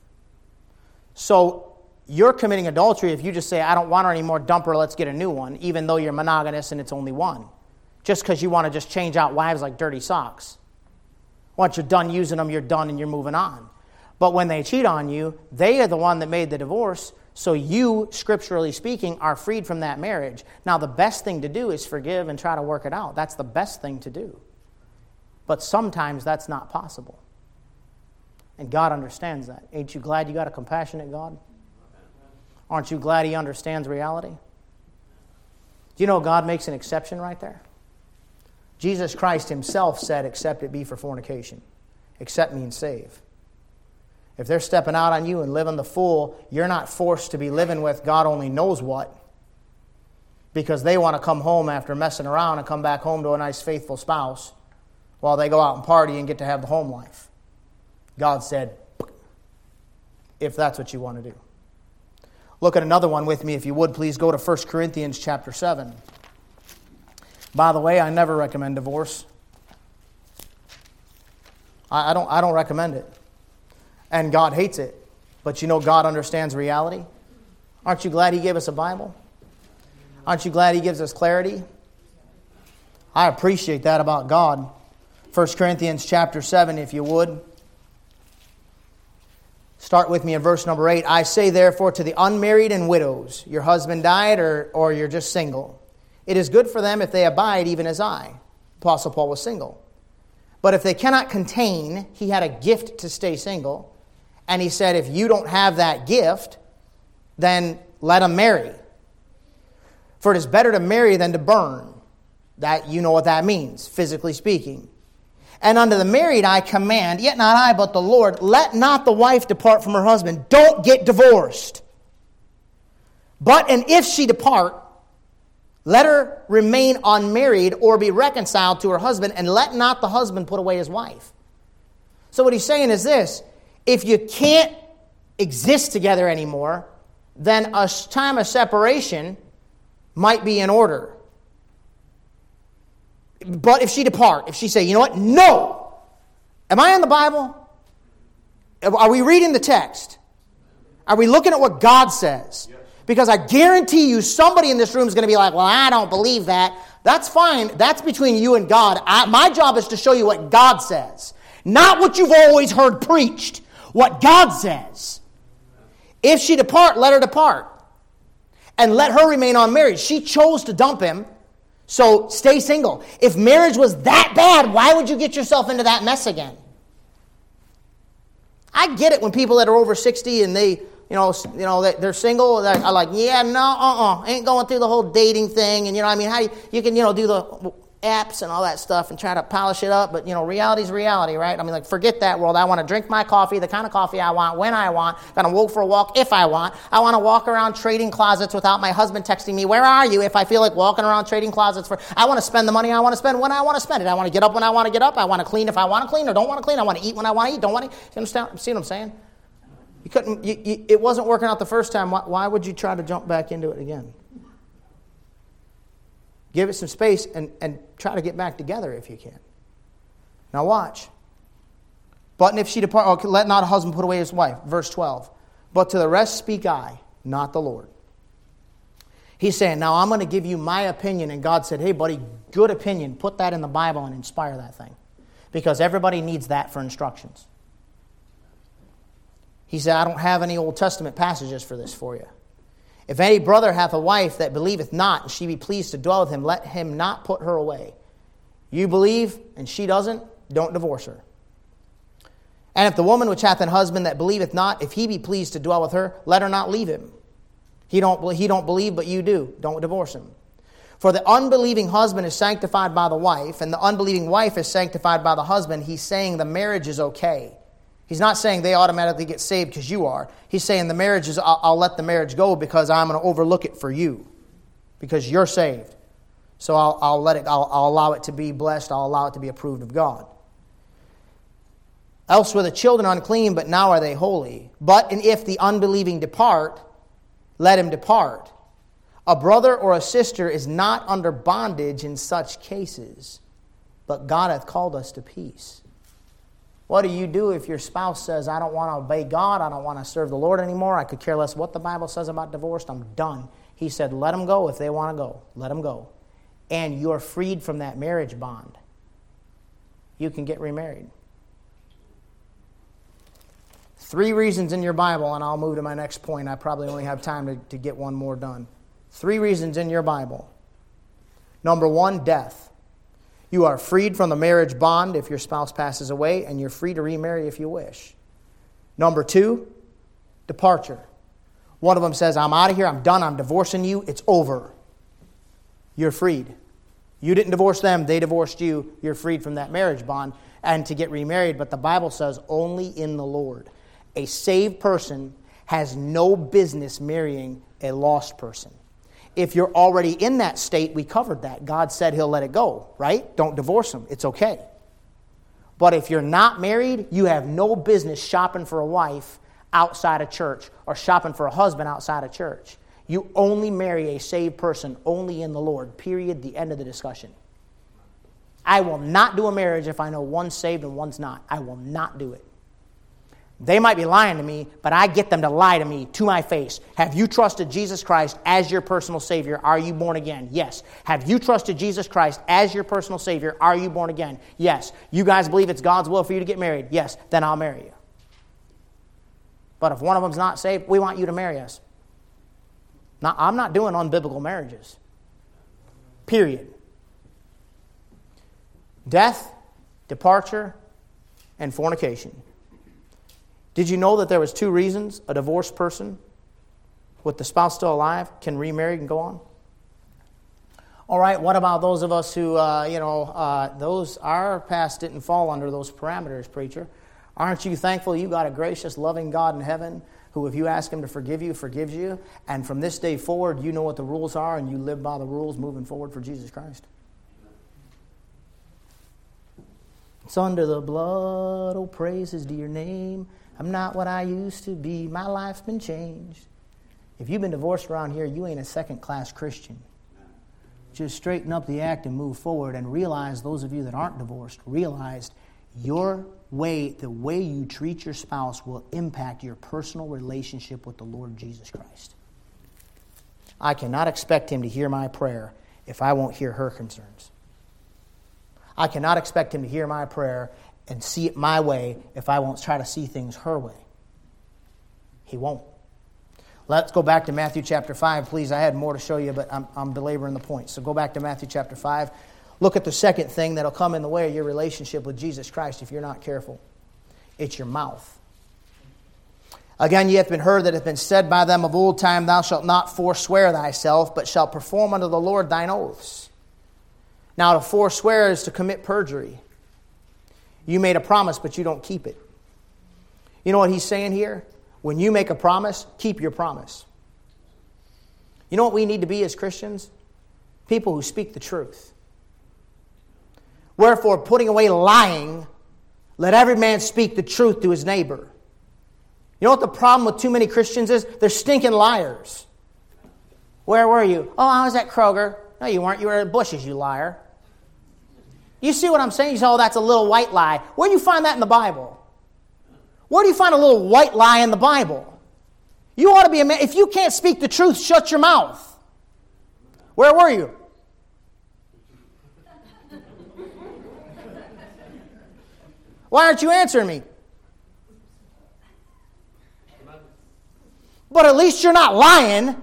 So you're committing adultery if you just say, I don't want her anymore, dump her, let's get a new one, even though you're monogamous and it's only one. Just because you want to just change out wives like dirty socks. Once you're done using them, you're done and you're moving on. But when they cheat on you, they are the one that made the divorce, so you, scripturally speaking, are freed from that marriage. Now, the best thing to do is forgive and try to work it out. That's the best thing to do. But sometimes that's not possible. And God understands that. Ain't you glad you got a compassionate God? Aren't you glad He understands reality? Do you know God makes an exception right there? Jesus Christ Himself said, except it be for fornication. Except means save. If they're stepping out on you and living the fool, you're not forced to be living with God only knows what. Because they want to come home after messing around and come back home to a nice faithful spouse while they go out and party and get to have the home life. God said, if that's what you want to do. Look at another one with me, if you would. Please go to 1 Corinthians chapter 7. By the way, I never recommend divorce. I don't recommend it. And God hates it. But you know God understands reality. Aren't you glad He gave us a Bible? Aren't you glad He gives us clarity? I appreciate that about God. 1 Corinthians chapter 7, if you would. Start with me in verse number 8. I say therefore to the unmarried and widows, your husband died or you're just single. It is good for them if they abide even as I. Apostle Paul was single. But if they cannot contain, he had a gift to stay single. And he said, if you don't have that gift, then let them marry. For it is better to marry than to burn. That you know what that means, physically speaking. And unto the married I command, yet not I, but the Lord, let not the wife depart from her husband. Don't get divorced. But, and if she depart, let her remain unmarried or be reconciled to her husband, and let not the husband put away his wife. So what he's saying is this: if you can't exist together anymore, then a time of separation might be in order. But if she depart, if she say, you know what, no. Am I in the Bible? Are we reading the text? Are we looking at what God says? Yes. Because I guarantee you somebody in this room is going to be like, well, I don't believe that. That's fine. That's between you and God. My job is to show you what God says. Not what you've always heard preached. What God says. If she depart, let her depart. And let her remain unmarried. She chose to dump him. So stay single. If marriage was that bad, why would you get yourself into that mess again? I get it when people that are over 60 and they, they're single. They're like, yeah, no, ain't going through the whole dating thing. And how you can, do the apps and all that stuff and try to polish it up. But, reality's reality, right? Forget that world. I want to drink my coffee, the kind of coffee I want, when I want. I'm going to go for a walk if I want. I want to walk around trading closets without my husband texting me, where are you? If I feel like walking around trading closets I want to spend the money I want to spend when I want to spend it. I want to get up when I want to get up. I want to clean if I want to clean or don't want to clean. I want to eat when I want to eat. Don't want to. You understand? See what I'm saying? It wasn't working out the first time. Why would you try to jump back into it again? Give it some space and try to get back together if you can. Now watch. But if she depart, let not a husband put away his wife. Verse 12. But to the rest speak I, not the Lord. He's saying, now I'm going to give you my opinion. And God said, hey buddy, good opinion. Put that in the Bible and inspire that thing. Because everybody needs that for instructions. He said, I don't have any Old Testament passages for this for you. If any brother hath a wife that believeth not, and she be pleased to dwell with him, let him not put her away. You believe, and she doesn't, don't divorce her. And if the woman which hath an husband that believeth not, if he be pleased to dwell with her, let her not leave him. He don't believe, but you do. Don't divorce him. For the unbelieving husband is sanctified by the wife, and the unbelieving wife is sanctified by the husband. He's saying the marriage is okay. He's not saying they automatically get saved because you are. He's saying the marriage is, I'll let the marriage go because I'm going to overlook it for you. Because you're saved. So I'll let it, I'll allow it to be blessed. I'll allow it to be approved of God. Else were the children unclean, but now are they holy. But and if the unbelieving depart, let him depart. A brother or a sister is not under bondage in such cases, but God hath called us to peace. What do you do if your spouse says, I don't want to obey God, I don't want to serve the Lord anymore, I could care less what the Bible says about divorce, I'm done. He said, let them go if they want to go. Let them go. And you're freed from that marriage bond. You can get remarried. 3 reasons in your Bible, and I'll move to my next point. I probably only have time to get one more done. 3 reasons in your Bible. Number 1, death. You are freed from the marriage bond if your spouse passes away, and you're free to remarry if you wish. Number 2, departure. One of them says, I'm out of here, I'm done, I'm divorcing you, it's over. You're freed. You didn't divorce them, they divorced you, you're freed from that marriage bond and to get remarried. But the Bible says only in the Lord. A saved person has no business marrying a lost person. If you're already in that state, we covered that. God said He'll let it go, right? Don't divorce them. It's okay. But if you're not married, you have no business shopping for a wife outside of church or shopping for a husband outside of church. You only marry a saved person only in the Lord. Period. The end of the discussion. I will not do a marriage if I know one's saved and one's not. I will not do it. They might be lying to me, but I get them to lie to me to my face. Have you trusted Jesus Christ as your personal Savior? Are you born again? Yes. Have you trusted Jesus Christ as your personal Savior? Are you born again? Yes. You guys believe it's God's will for you to get married? Yes. Then I'll marry you. But if one of them's not saved, we want you to marry us. Now, I'm not doing unbiblical marriages. Period. Death, departure, and fornication. Did you know that there was 2 reasons a divorced person with the spouse still alive can remarry and go on? All right, what about those of us who, our past didn't fall under those parameters, preacher? Aren't you thankful you got a gracious, loving God in heaven who, if you ask Him to forgive you, forgives you? And from this day forward, you know what the rules are and you live by the rules moving forward for Jesus Christ? It's under the blood, oh praises to your name. I'm not what I used to be. My life's been changed. If you've been divorced around here, you ain't a second-class Christian. Just straighten up the act and move forward and realize, those of you that aren't divorced, realize the way you treat your spouse will impact your personal relationship with the Lord Jesus Christ. I cannot expect Him to hear my prayer if I won't hear her concerns. I cannot expect Him to hear my prayer and see it my way if I won't try to see things her way. He won't. Let's go back to Matthew chapter 5, please. I had more to show you, but I'm belaboring the point. So go back to Matthew chapter 5. Look at the second thing that'll come in the way of your relationship with Jesus Christ if you're not careful. It's your mouth. Again, ye hath been heard that it hath been said by them of old time, thou shalt not forswear thyself, but shalt perform unto the Lord thine oaths. Now, to forswear is to commit perjury. You made a promise, but you don't keep it. You know what he's saying here? When you make a promise, keep your promise. You know what we need to be as Christians? People who speak the truth. Wherefore, putting away lying, let every man speak the truth to his neighbor. You know what the problem with too many Christians is? They're stinking liars. Where were you? Oh, I was at Kroger. No, you weren't. You were at Bush's, you liar. You see what I'm saying? You say, oh, that's a little white lie. Where do you find that in the Bible? Where do you find a little white lie in the Bible? You ought to be a man. If you can't speak the truth, shut your mouth. Where were you? Why aren't you answering me? But at least you're not lying.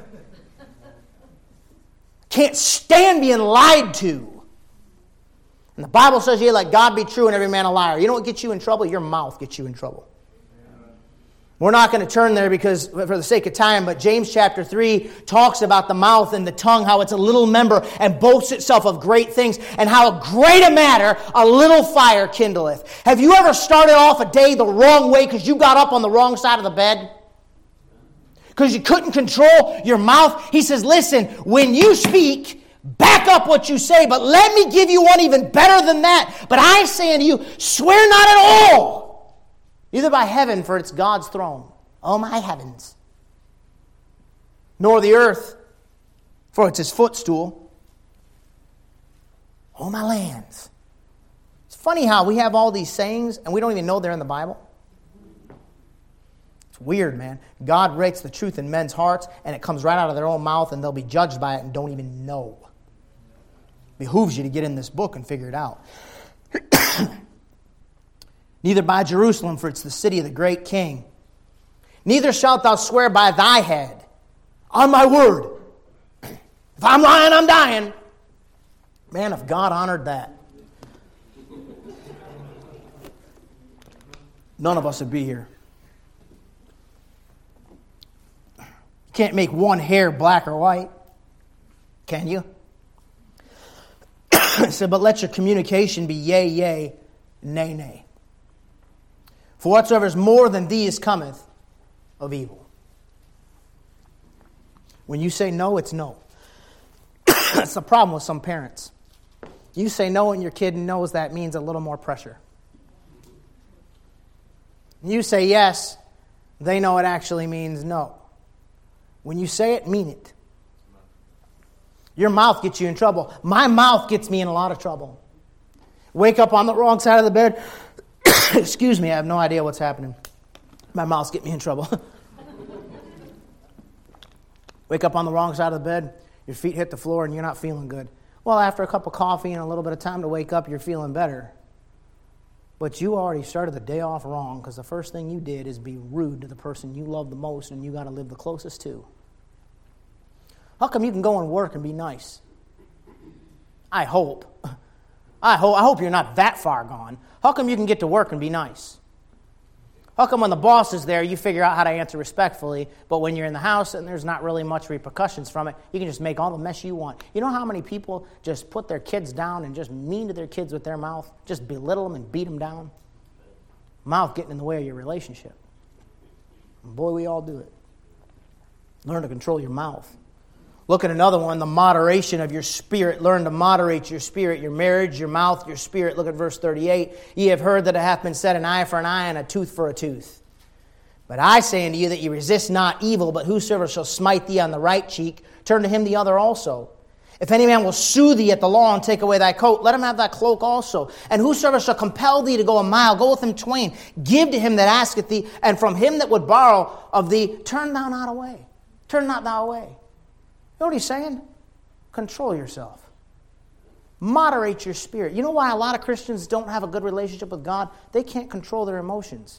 Can't stand being lied to. And the Bible says, "Yeah, let God be true and every man a liar." You know what gets you in trouble? Your mouth gets you in trouble. We're not going to turn there because, for the sake of time, but James chapter 3 talks about the mouth and the tongue, how it's a little member and boasts itself of great things, and how great a matter a little fire kindleth. Have you ever started off a day the wrong way because you got up on the wrong side of the bed? Because you couldn't control your mouth? He says, listen, when you speak, back up what you say, but let me give you one even better than that. But I say unto you, swear not at all. Neither by heaven, for it's God's throne. Oh, my heavens. Nor the earth, for it's his footstool. Oh, my lands. It's funny how we have all these sayings and we don't even know they're in the Bible. It's weird, man. God writes the truth in men's hearts and it comes right out of their own mouth and they'll be judged by it and don't even know. It behooves you to get in this book and figure it out. Neither by Jerusalem, for it's the city of the great king. Neither shalt thou swear by thy head. On my word. If I'm lying, I'm dying. Man, if God honored that, none of us would be here. You can't make one hair black or white. Can you? It said, but let your communication be yea, yea, nay, nay. For whatsoever is more than these cometh of evil. When you say no, it's no. That's the problem with some parents. You say no and your kid knows that means a little more pressure. You say yes, they know it actually means no. When you say it, mean it. Your mouth gets you in trouble. My mouth gets me in a lot of trouble. Wake up on the wrong side of the bed. Excuse me, I have no idea what's happening. My mouth's getting me in trouble. Wake up on the wrong side of the bed, your feet hit the floor and you're not feeling good. Well, after a cup of coffee and a little bit of time to wake up, you're feeling better. But you already started the day off wrong because the first thing you did is be rude to the person you love the most and you got to live the closest to. How come you can go and work and be nice? I hope you're not that far gone. How come you can get to work and be nice? How come when the boss is there, you figure out how to answer respectfully, but when you're in the house and there's not really much repercussions from it, you can just make all the mess you want? You know how many people just put their kids down and just mean to their kids with their mouth? Just belittle them and beat them down? Mouth getting in the way of your relationship. And boy, we all do it. Learn to control your mouth. Look at another one, the moderation of your spirit. Learn to moderate your spirit, your marriage, your mouth, your spirit. Look at verse 38. Ye have heard that it hath been said, an eye for an eye and a tooth for a tooth. But I say unto you that ye resist not evil, but whosoever shall smite thee on the right cheek, turn to him the other also. If any man will sue thee at the law and take away thy coat, let him have thy cloak also. And whosoever shall compel thee to go a mile, go with him twain. Give to him that asketh thee, and from him that would borrow of thee, turn thou not away. Turn not thou away. You know what he's saying? Control yourself. Moderate your spirit. You know why a lot of Christians don't have a good relationship with God? They can't control their emotions.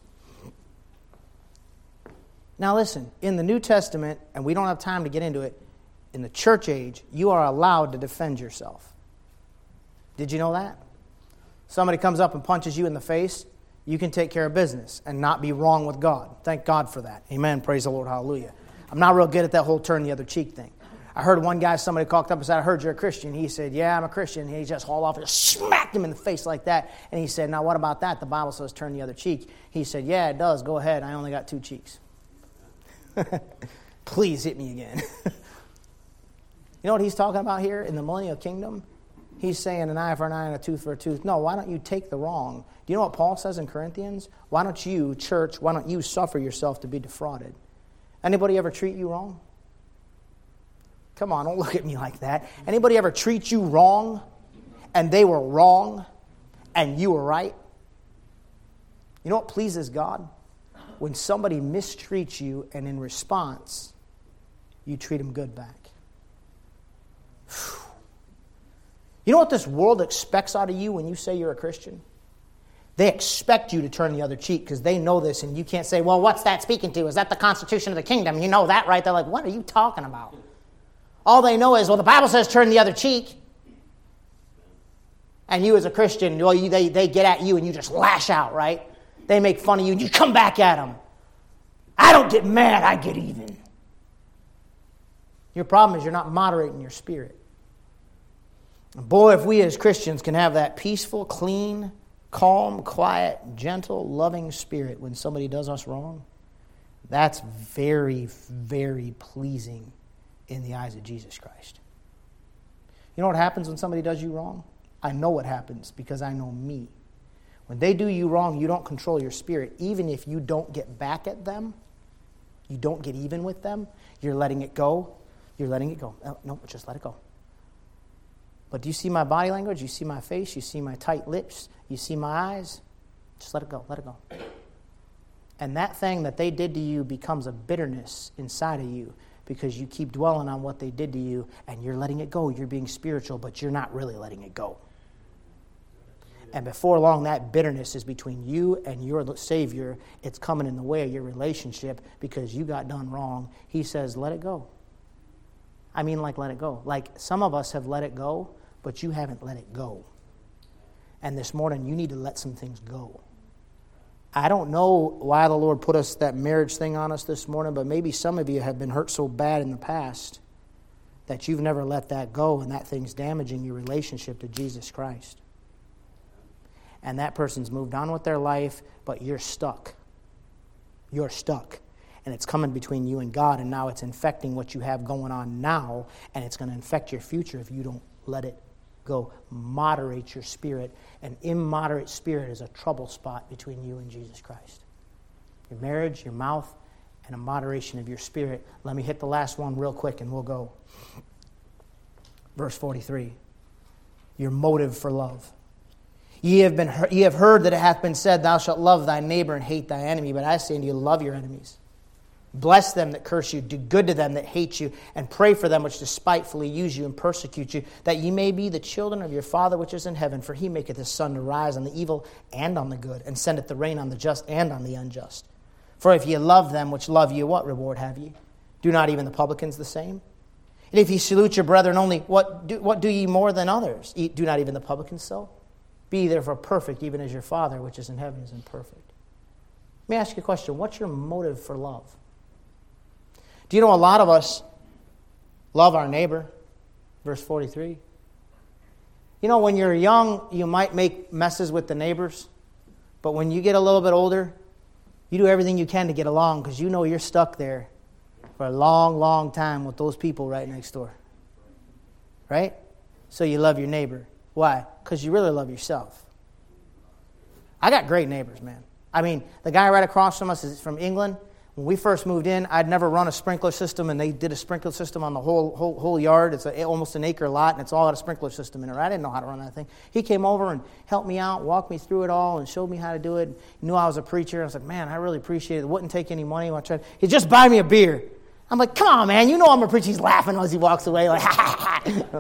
Now listen, in the New Testament, and we don't have time to get into it, in the church age, you are allowed to defend yourself. Did you know that? Somebody comes up and punches you in the face, you can take care of business and not be wrong with God. Thank God for that. Amen. Praise the Lord. Hallelujah. I'm not real good at that whole turn the other cheek thing. I heard one guy, somebody called up and said, I heard you're a Christian. He said, yeah, I'm a Christian. He just hauled off and just smacked him in the face like that. And he said, now what about that? The Bible says turn the other cheek. He said, yeah, it does. Go ahead. I only got 2 cheeks. Please hit me again. You know what he's talking about here in the millennial kingdom? He's saying an eye for an eye and a tooth for a tooth. No, why don't you take the wrong? Do you know what Paul says in Corinthians? Why don't you, church, why don't you suffer yourself to be defrauded? Anybody ever treat you wrong? Come on, don't look at me like that. Anybody ever treat you wrong and they were wrong and you were right? You know what pleases God? When somebody mistreats you and in response, you treat them good back. You know what this world expects out of you when you say you're a Christian? They expect you to turn the other cheek because they know this and you can't say, well, what's that speaking to? Is that the Constitution of the kingdom? You know that, right? They're like, what are you talking about? All they know is, well, the Bible says turn the other cheek. And you as a Christian, well, they get at you and you just lash out, right? They make fun of you and you come back at them. I don't get mad, I get even. Your problem is you're not moderating your spirit. Boy, if we as Christians can have that peaceful, clean, calm, quiet, gentle, loving spirit when somebody does us wrong, that's very, very pleasing in the eyes of Jesus Christ. You know what happens when somebody does you wrong? I know what happens because I know me. When they do you wrong, you don't control your spirit. Even if you don't get back at them, you don't get even with them, you're letting it go. You're letting it go. No, just let it go. But do you see my body language? You see my face? You see my tight lips? You see my eyes? Just let it go. Let it go. And that thing that they did to you becomes a bitterness inside of you because you keep dwelling on what they did to you and you're letting it go. You're being spiritual, but you're not really letting it go. And before long, that bitterness is between you and your Savior. It's coming in the way of your relationship because you got done wrong. He says, let it go. I mean, like, let it go. Like, some of us have let it go, but you haven't let it go. And this morning, you need to let some things go. I don't know why the Lord put us that marriage thing on us this morning, but maybe some of you have been hurt so bad in the past that you've never let that go, and that thing's damaging your relationship to Jesus Christ. And that person's moved on with their life, but you're stuck. You're stuck. And it's coming between you and God, and now it's infecting what you have going on now, and it's going to infect your future if you don't let it go. Moderate your spirit. An immoderate spirit is a trouble spot between you and Jesus Christ. Your marriage, your mouth, and a moderation of your spirit. Let me hit the last one real quick, and we'll go. Verse 43. Your motive for love. Ye have heard that it hath been said, thou shalt love thy neighbor and hate thy enemy. But I say unto you, love your enemies. Bless them that curse you, do good to them that hate you, and pray for them which despitefully use you and persecute you, that ye may be the children of your Father which is in heaven. For he maketh his sun to rise on the evil and on the good, and sendeth the rain on the just and on the unjust. For if ye love them which love you, what reward have ye? Do not even the publicans the same? And if ye salute your brethren only, what do ye more than others? Do not even the publicans so? Be ye therefore perfect, even as your Father which is in heaven is perfect. Let me ask you a question. What's your motive for love? Do you know a lot of us love our neighbor? Verse 43. You know, when you're young, you might make messes with the neighbors. But when you get a little bit older, you do everything you can to get along because you know you're stuck there for a long, long time with those people right next door. Right? So you love your neighbor. Why? Because you really love yourself. I got great neighbors, man. I mean, the guy right across from us is from England. When we first moved in, I'd never run a sprinkler system, and they did a sprinkler system on the whole yard. It's almost an acre lot, and it's all got a sprinkler system in it. I didn't know how to run that thing. He came over and helped me out, walked me through it all, and showed me how to do it. He knew I was a preacher. I was like, man, I really appreciate it. It wouldn't take any money. He'd just buy me a beer. I'm like, come on, man. You know I'm a preacher. He's laughing as he walks away. Like, ha, ha, ha.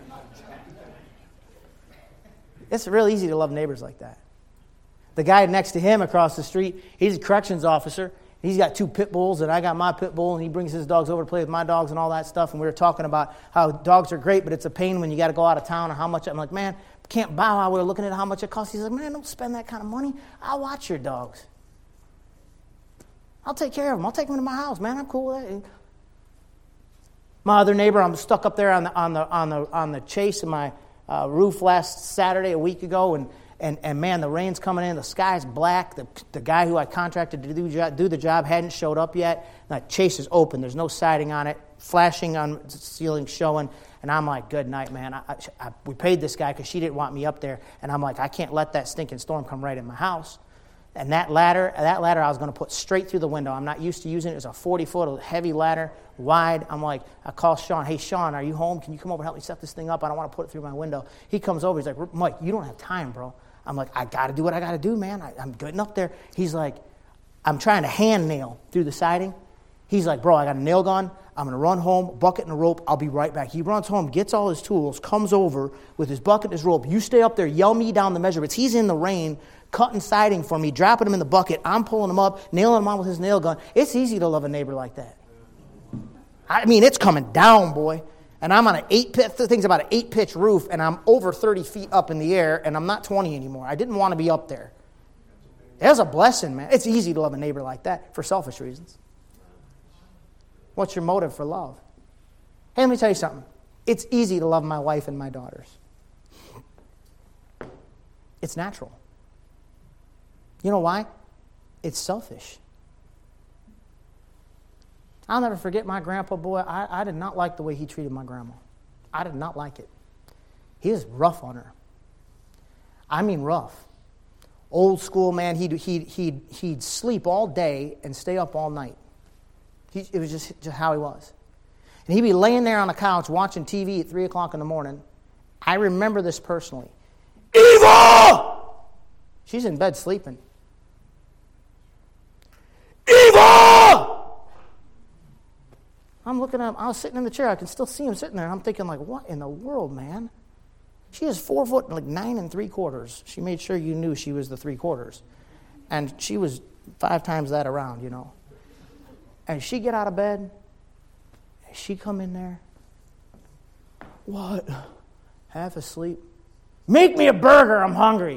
It's real easy to love neighbors like that. The guy next to him across the street, he's a corrections officer. He's got 2 pit bulls, and I got my pit bull, and he brings his dogs over to play with my dogs and all that stuff. And we were talking about how dogs are great, but it's a pain when you got to go out of town and how much. I'm like, man, can't buy while we were looking at how much it costs. He's like, man, don't spend that kind of money. I'll watch your dogs. I'll take care of them. I'll take them to my house, man. I'm cool with that. My other neighbor, I'm stuck up there on the chase in my roof last Saturday, a week ago, And man, the rain's coming in, the sky's black. The guy who I contracted to do the job hadn't showed up yet. That chase is open. There's no siding on it. Flashing on the ceiling showing. And I'm like, good night, man. We paid this guy because she didn't want me up there. And I'm like, I can't let that stinking storm come right in my house. And that ladder I was going to put straight through the window. I'm not used to using it. It was a 40-foot heavy ladder, wide. I'm like, I call Sean. Hey, Sean, are you home? Can you come over and help me set this thing up? I don't want to put it through my window. He comes over. He's like, Mike, you don't have time, bro. I'm like, I got to do what I got to do, man. I'm getting up there. He's like, I'm trying to hand nail through the siding. He's like, bro, I got a nail gun. I'm going to run home, bucket and a rope. I'll be right back. He runs home, gets all his tools, comes over with his bucket and his rope. You stay up there, yell me down the measurements. He's in the rain, cutting siding for me, dropping him in the bucket. I'm pulling him up, nailing him on with his nail gun. It's easy to love a neighbor like that. I mean, it's coming down, boy. And I'm on the thing's about an 8-pitch roof, and I'm over 30 feet up in the air, and I'm not 20 anymore. I didn't want to be up there. It was a blessing, man. It's easy to love a neighbor like that for selfish reasons. What's your motive for love? Hey, let me tell you something. It's easy to love my wife and my daughters. It's natural. You know why? It's selfish. I'll never forget my grandpa, boy. I did not like the way he treated my grandma. I did not like it. He was rough on her. I mean rough. Old school, man. He'd sleep all day and stay up all night. It was just how he was. And he'd be laying there on the couch watching TV at 3 o'clock in the morning. I remember this personally. Eva! She's in bed sleeping. Eva! I'm looking at him. I was sitting in the chair. I can still see him sitting there. And I'm thinking, like, what in the world, man? She is 4 foot, like 9 3/4. She made sure you knew she was the 3/4. And she was 5 times that around, you know. And she get out of bed, and she come in there. What? Half asleep. Make me a burger, I'm hungry.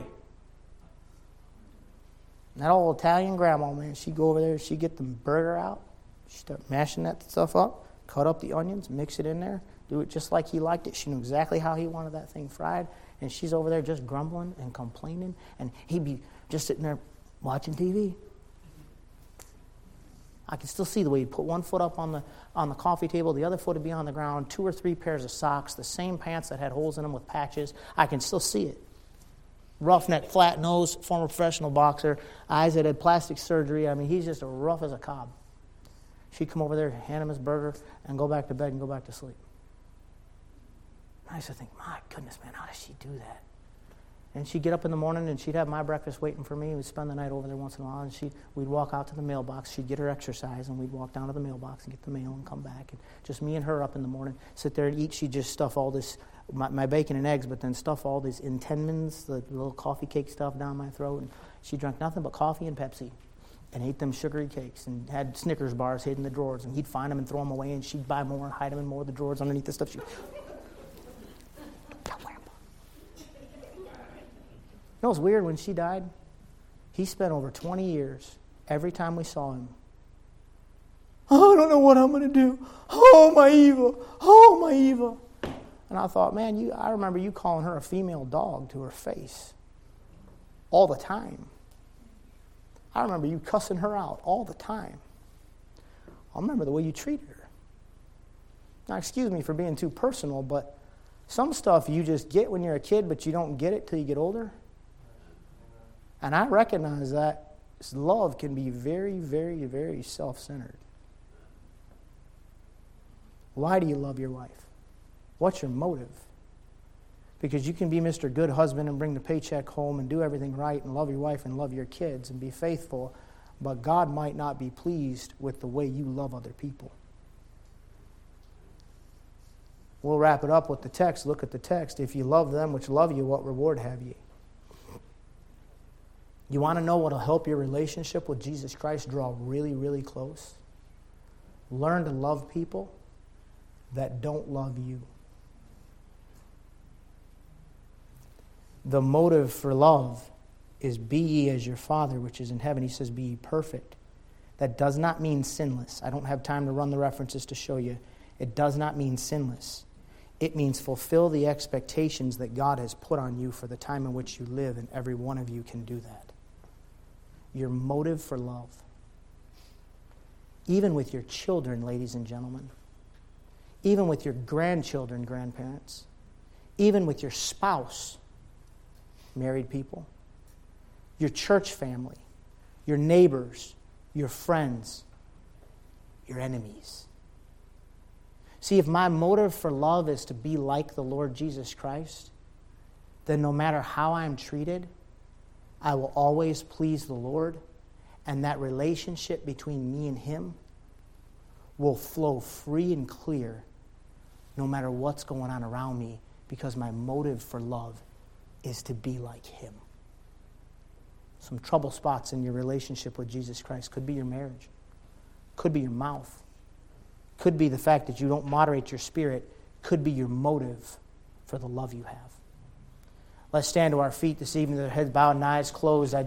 And that old Italian grandma, man, she'd go over there, she'd get the burger out, she'd start mashing that stuff up, cut up the onions, mix it in there, do it just like he liked it. She knew exactly how he wanted that thing fried. And she's over there just grumbling and complaining, and he'd be just sitting there watching TV. I can still see the way he'd put one foot up on the coffee table, the other foot would be on the ground, 2 or 3 pairs of socks, the same pants that had holes in them with patches. I can still see it. Roughneck, flat nose, former professional boxer, eyes that had plastic surgery. I mean, he's just as rough as a cob. She'd come over there, hand him his burger, and go back to bed and go back to sleep. I used to think, my goodness, man, how does she do that? And she'd get up in the morning, and she'd have my breakfast waiting for me. We'd spend the night over there once in a while, and we'd walk out to the mailbox. She'd get her exercise, and we'd walk down to the mailbox and get the mail and come back. And just me and her up in the morning, sit there and eat. She'd just stuff all this, my bacon and eggs, but then stuff all these Intenmans, the little coffee cake stuff down my throat. And she drank nothing but coffee and Pepsi and ate them sugary cakes and had Snickers bars hidden in the drawers. And he'd find them and throw them away, and she'd buy more and hide them in more of the drawers underneath the stuff. You know what's weird? When she died, he spent over 20 years, every time we saw him, oh, I don't know what I'm going to do. Oh, my Eva. Oh, my Eva. And I thought, man, I remember you calling her a female dog to her face all the time. I remember you cussing her out all the time. I remember the way you treated her. Now, excuse me for being too personal, but some stuff you just get when you're a kid, but you don't get it till you get older. And I recognize that love can be very, very, very self-centered. Why do you love your wife? What's your motive? Because you can be Mr. Good Husband and bring the paycheck home and do everything right and love your wife and love your kids and be faithful, but God might not be pleased with the way you love other people. We'll wrap it up with the text. Look at the text. If you love them which love you, what reward have ye? You want to know what will help your relationship with Jesus Christ draw really, really close? Learn to love people that don't love you. The motive for love is be ye as your Father which is in heaven. He says be ye perfect. That does not mean sinless. I don't have time to run the references to show you. It does not mean sinless. It means fulfill the expectations that God has put on you for the time in which you live, and every one of you can do that. Your motive for love. Even with your children, ladies and gentlemen. Even with your grandchildren, grandparents. Even with your spouse, married people. Your church family. Your neighbors. Your friends. Your enemies. See, if my motive for love is to be like the Lord Jesus Christ, then no matter how I'm treated, I will always please the Lord, and that relationship between me and Him will flow free and clear no matter what's going on around me, because my motive for love is to be like Him. Some trouble spots in your relationship with Jesus Christ could be your marriage, could be your mouth, could be the fact that you don't moderate your spirit, could be your motive for the love you have. Let's stand to our feet this evening with our heads bowed and eyes closed.